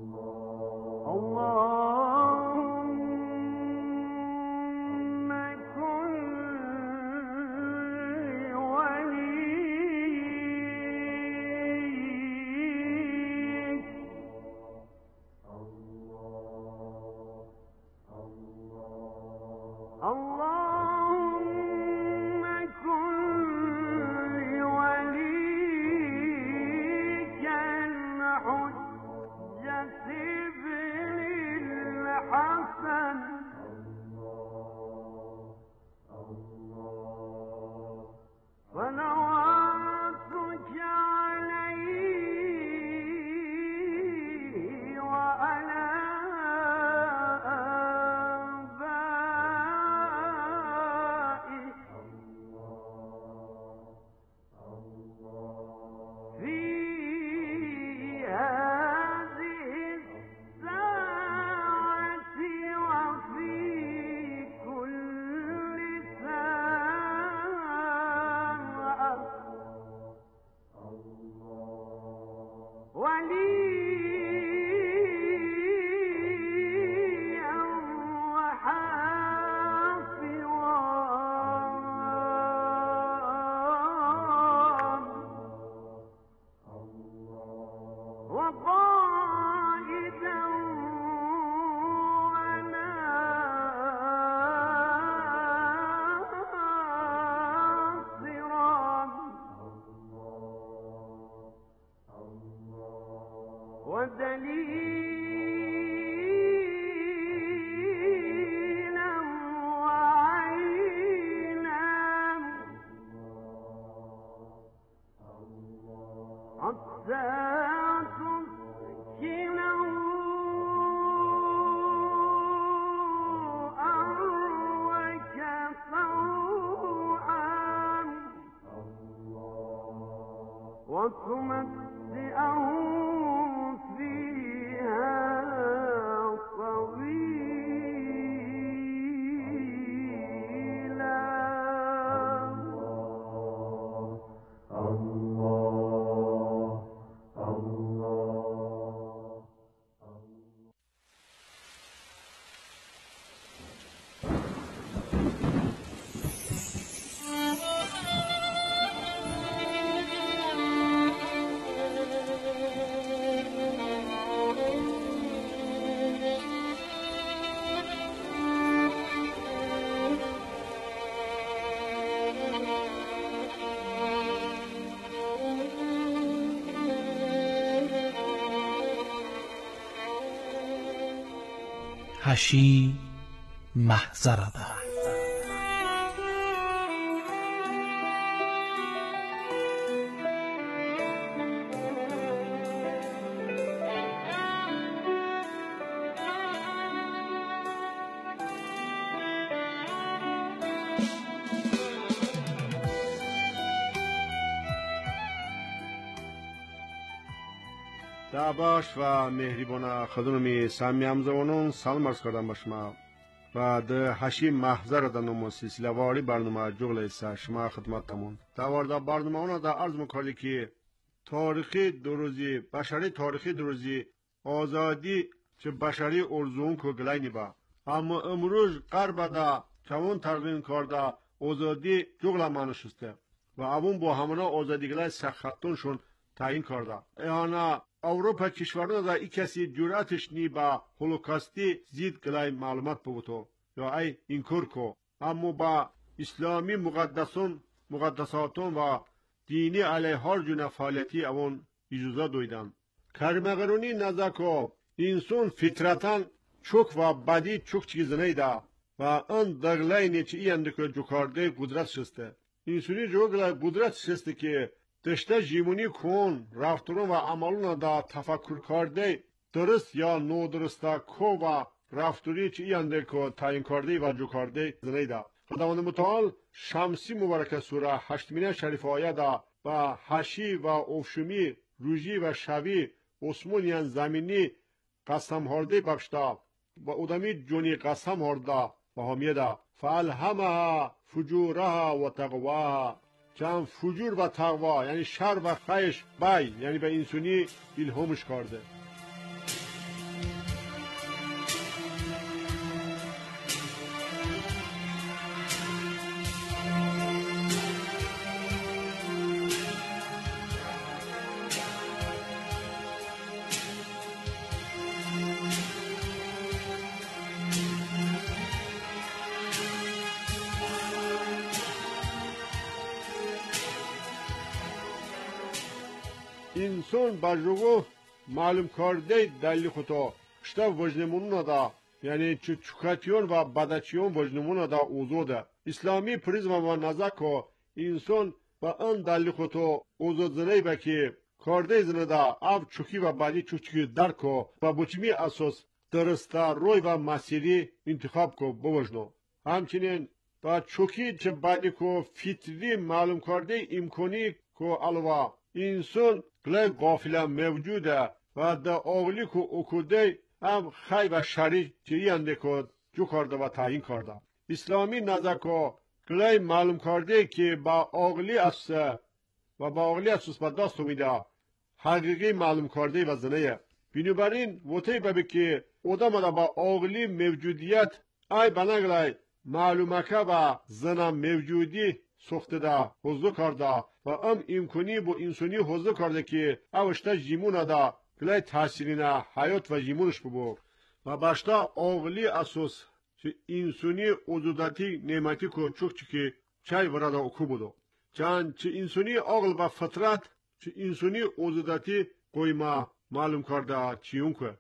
حشی محضره ده دعباش و مهریبان خدمت سامیام زبانون سلام عرض کردم به شما و ده هشی محضر دنمو سلسله واری برنامه جغل ایسا شما خدمتتمون دوارده برنامه اونا دا عرض مکالی که تاریخی دروزی بشری تاریخی دروزی آزادی چه بشری ارزون که گلای نیبا اما امروز غرب دا چون ترغین کرده آزادی جغل منشسته و اون با همانا آزادی گلای سخطونشون تعیین کرده. ایانا اروپا کشورنا دا ای کسی جرأتش نی با هولوکاستی زید گلای معلومات بودو یا ای اینکور کو. اما با اسلامی مقدسون مقدساتون و دینی علیه هر جور فعالیتی اون اجازه دویدن. کرمغرونی نزدکو انسان فطرتاً چوک و بدی چوک چیز نیده و آن دغلای نیچه ای اندکو جوکارده قدرت شسته. انسانی جوگلای قدرت شسته که دشته جیمونی کن رفتارون و عملون دا تفکر کرده درست یا نودرسته کو و رفتاری چه ای اندکو تعیین کرده و جوکارده نیده. خداوند متعال شمسی مبارک سوره هشتمینه شریف آیه دا و حشی و افشومی روژی و شوی اسمونیان زمینی قسم هارده بخشتا و ادمی جونی قسم هارده و همیده فالهمها فجورها و تقواها چند فجور و تقوا یعنی شر و خیش بای یعنی به انسانی الهامش کرده. انسان بجوگو معلوم کرده دلیل خدا شتا وجنمون دا یعنی چو چکاتیون و بدچیون وجنمون دا اوزو ده اسلامی پریزم و نزاکو انسان با آن دلیل خدا اوزو زنی بکی کرده زنه دا اب چوکی و بدی چوکی درکو و بچمی اساس درسته روی و مسیری انتخاب کو بوجنو. همچنین با چوکی چه بدی کو فطری معلوم کرده امکانی کو الوا انسان گله غافله موجوده و در آغلی که اکوده هم خی و شری چیانده که جو کرده و تعیین کرده. اسلامی نزد که گله معلوم کرده که با آغلی است و با آغلی است و دست میده حقیقی معلوم کرده و زنه. بنابراین وطی ببی که ادام دا با آغلی موجودیت ای بناگلای معلومکه و زنه موجودی سخته دا حضور کرده و ام امکانی با انسانی حضور کرده که اوشتا جیمون دا گلای تحصیلینه حیات و جیمونش ببو و باشتا آغلی اساس چه انسانی وجوداتی نعمتی که چوک چکی چای ورادا اکو بودو چند چه انسانی آغل و فطرت چه انسانی وجوداتی قویما معلوم کرده چیون که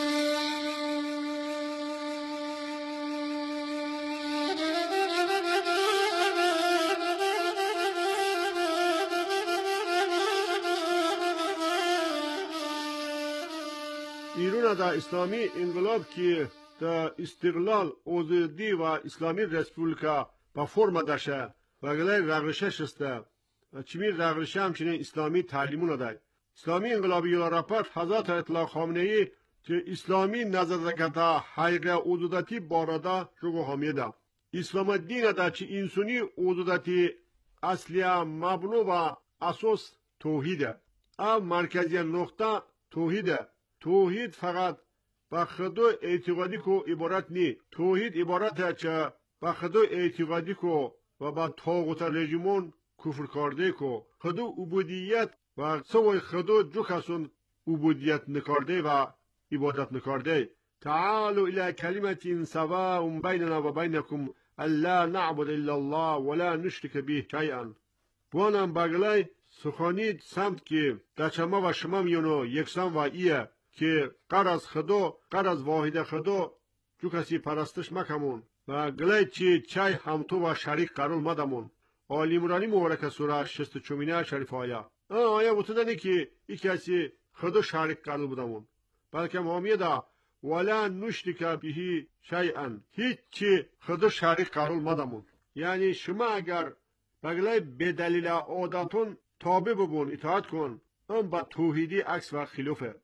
ایران دا اسلامی انقلاب که دا استقلال آزادی و اسلامی رسپولیکا با فرم داشته و گلای رغرشه شسته چمی رغرشه همچنین اسلامی تعلیمون دای. اسلامی انقلابی یلا رپت حضرت اطلاق خامنه‌ای که اسلامی نظر کتا حقیق آزادی بارادا شگو حامیده. اسلام دین دا چه انسانی آزادی اصلی مبنو و اساس توحیده. ام مرکزی نقطه توحیده. توحید فقط با خدا اعتقادی کو عبارت نی. توحید عبارت چه با خدا اعتقادی کو و با طاغوت رژیمون کفر کرده کو خدا عبودیت و سوای خدا جو کسون عبودیت نکرده و عبادت نکرده. تعالوا الى کلمة سواء بیننا و بینکم الا نعبد الا الله ولا نشرک به شیئا. بوانم بگلای سخانی سمت که دچما و شما میونو یکسان و ایه که قر از خدا قر از واحد خدا جو کسی پرستش مکمون و گلای چی چای همتو و شریک قرار مدمون. آل عمران مبارک سوره شصت و چهار شریف آیه آیه بودنی که ای کسی خدا شریک قرار بودمون بلکه مامیده ولا نشرک به شیئا هیچ چی خدا شریک قرار مدمون. یعنی شما اگر بگلای به دلیل عادتون تابع ببون اطاعت کن اون با توحیدی عکس و خلافه.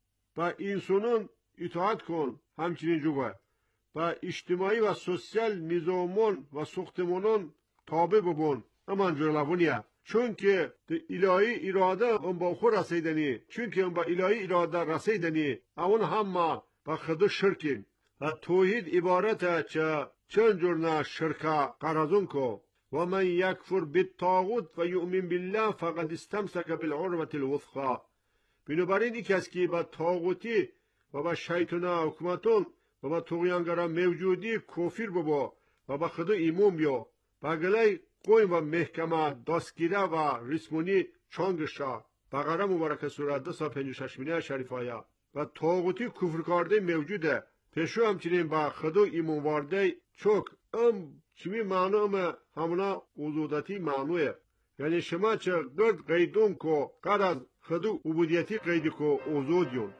با انسانون اطاعت کن همچنین جوگه با اجتماعی و سوسیال نظامون و ساختمانون تابع ببون امان جرلوونیه چون که الهی اراده اون با خود رسیدنی چون که اون با الهی اراده رسیدنی اون همه با خدا شرکین و توحید عبارت چه چند جورنا شرکا قرازون کو و من یکفر بالطاغوت و یؤمن بالله فقد استمسک بالعروة الوثقی. بنابراین این کسی که با طاغوتی و با شیطان حکومتون و با طغیانگرا موجودی کافر ببا و با خدا ایمان بیا با گلای قوی و محکمه دستگیره و رسمونی چانگشا. بقره مبارکه سوره دو سال پنج و شش مینه شریف آیا و طاغوتی کفر کرده موجوده. پیشو همچنین با خدا ایمان وارده چوک ام چمی معنی ام همونا وجوداتی معنوه. یعنی شما چه گرد قیدون کو قد از خدا عبودیتی قیدی کو وجودیون.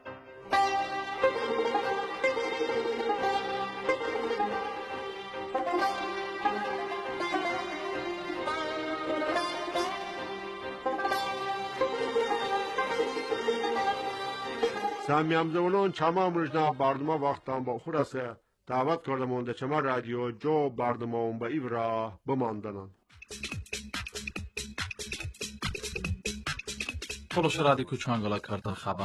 سامیام زمانان چمام روزنا باردما وقتان با خورسه دعوت کرده مونده چما رادیو جو باردما با ایبرا بماندنان. تولوش رادیو کوچانگالا کرده خبر.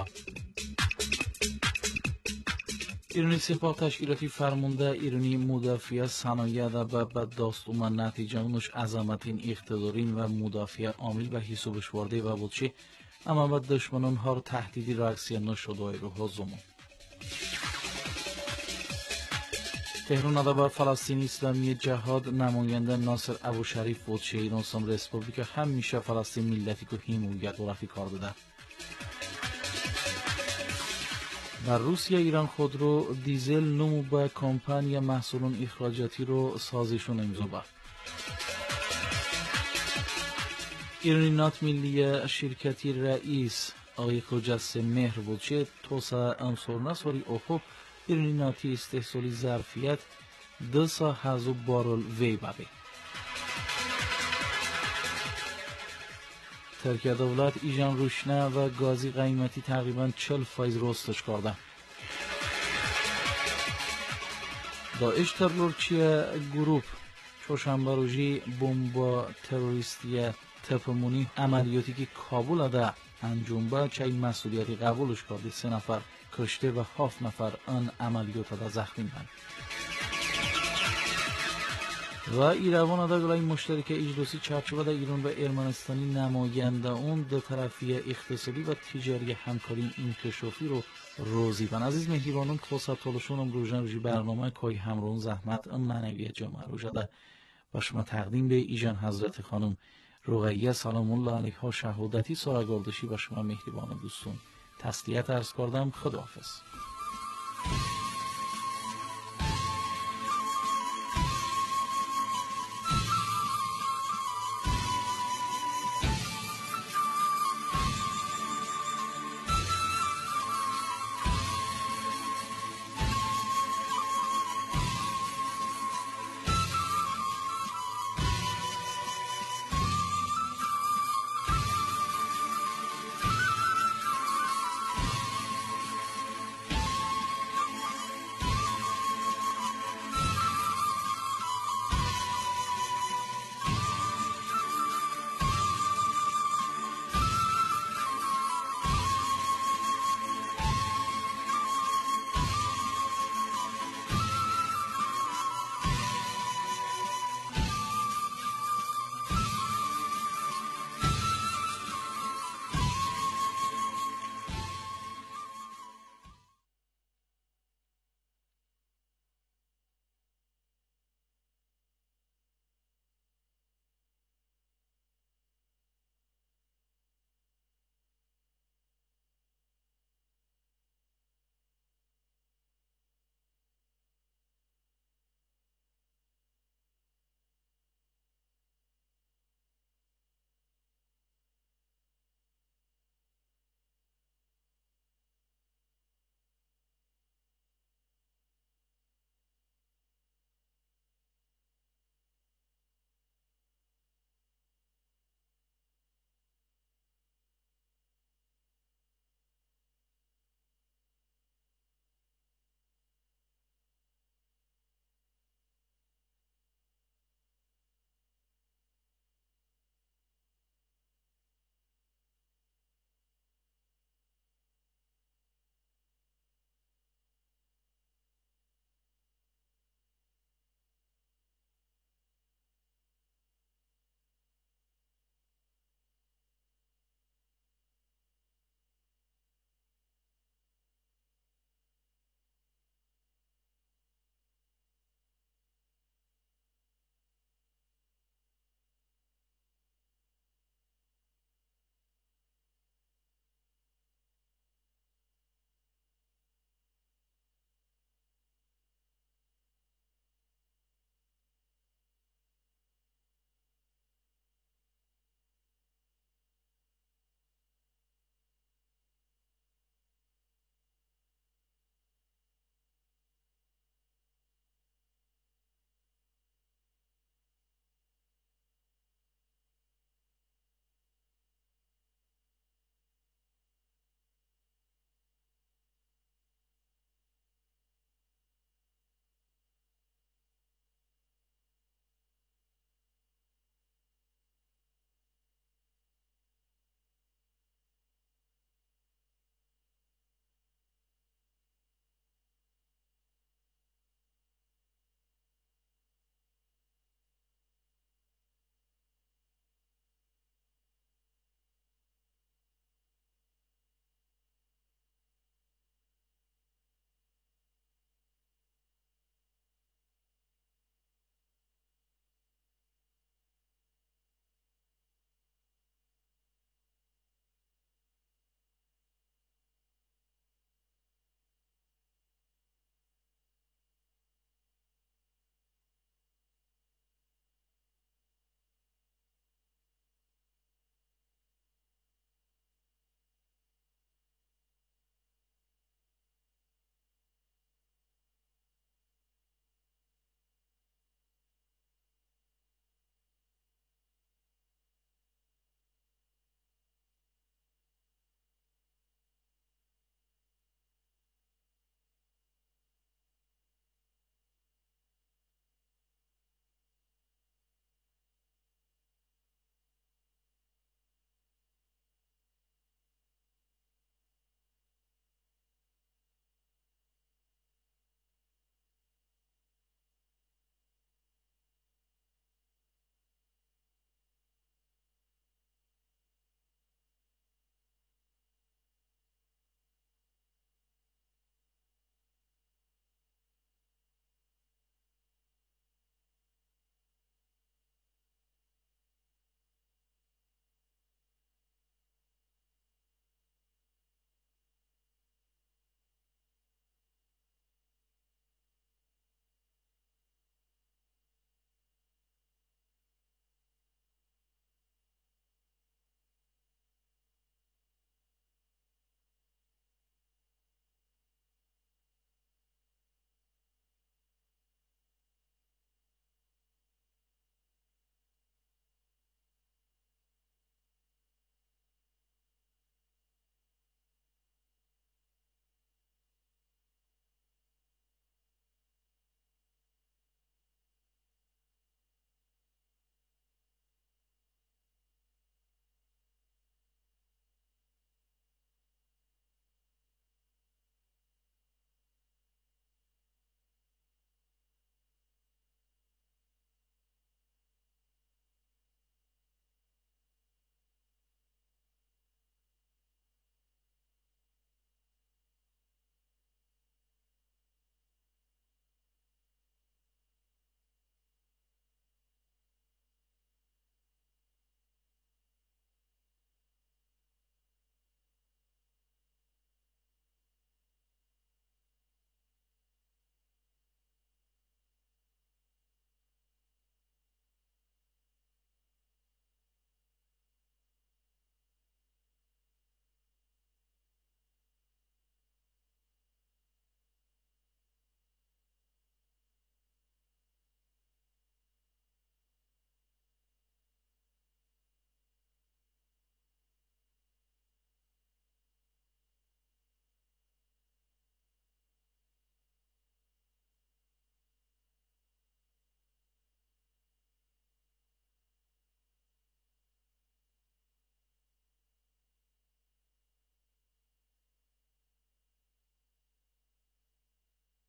ایرانی سپاه تشکیلاتی فرمانده ایرانی مدافع صنایع و به داستوم نتیجه اونش عظمتین اقتدارین و مدافع عامل و حسابش وارده و بودچی اما با دشمنان ها رو تهدیدی راکسی نشده ایروها زمان. تهران ادبار فلسطینی اسلامی جهاد نماینده ناصر ابو شریف بودچی ایران سام رسپوبلیک همیشه فلسطین ملتی که حمایت و رفی کار داده. و روسیه ایران خود رو دیزل نمو به کمپانی محصولون اخراجاتی رو سازشون امضا کرد. ایرانی نات ملی شرکتی رئیس آقای خجسته مهر بودچه توسعه انصار نسوری اوخو ایرانی ناتی استحصالی ظرفیت دو سا هزو بارل وی بابی. ترکیه دولت ایجان روشنه و گازی قیمتی تقریبا چهل فایز رستش کرده. داعش ترورچی گروپ چوشنبه روزی بمب تروریستی تپمونی عملیاتی که کابل ده انجام با چای مسئولیتی قبولش کرده. سه نفر کشته و هفت نفر آن عملیات ده زخمی بند. و ایروان ده گلای مشترک اجلاسی چارچوبه ده ایران و ارمنستانی نماینده اون دو طرفی اقتصادی و تجاری همکاری انکشافی رو روزی بند. عزیز مهربانان خواست طولشون امروزن روزی برنامه کای همرون زحمت ام معنوی جمعه روزه ده و شما تقدیم به ایجان حضرت خانم رقیه سلام الله علیها شهادتی سارگردشی و شما مهربان دوستون تسلیت عرض کردم. خداحافظ.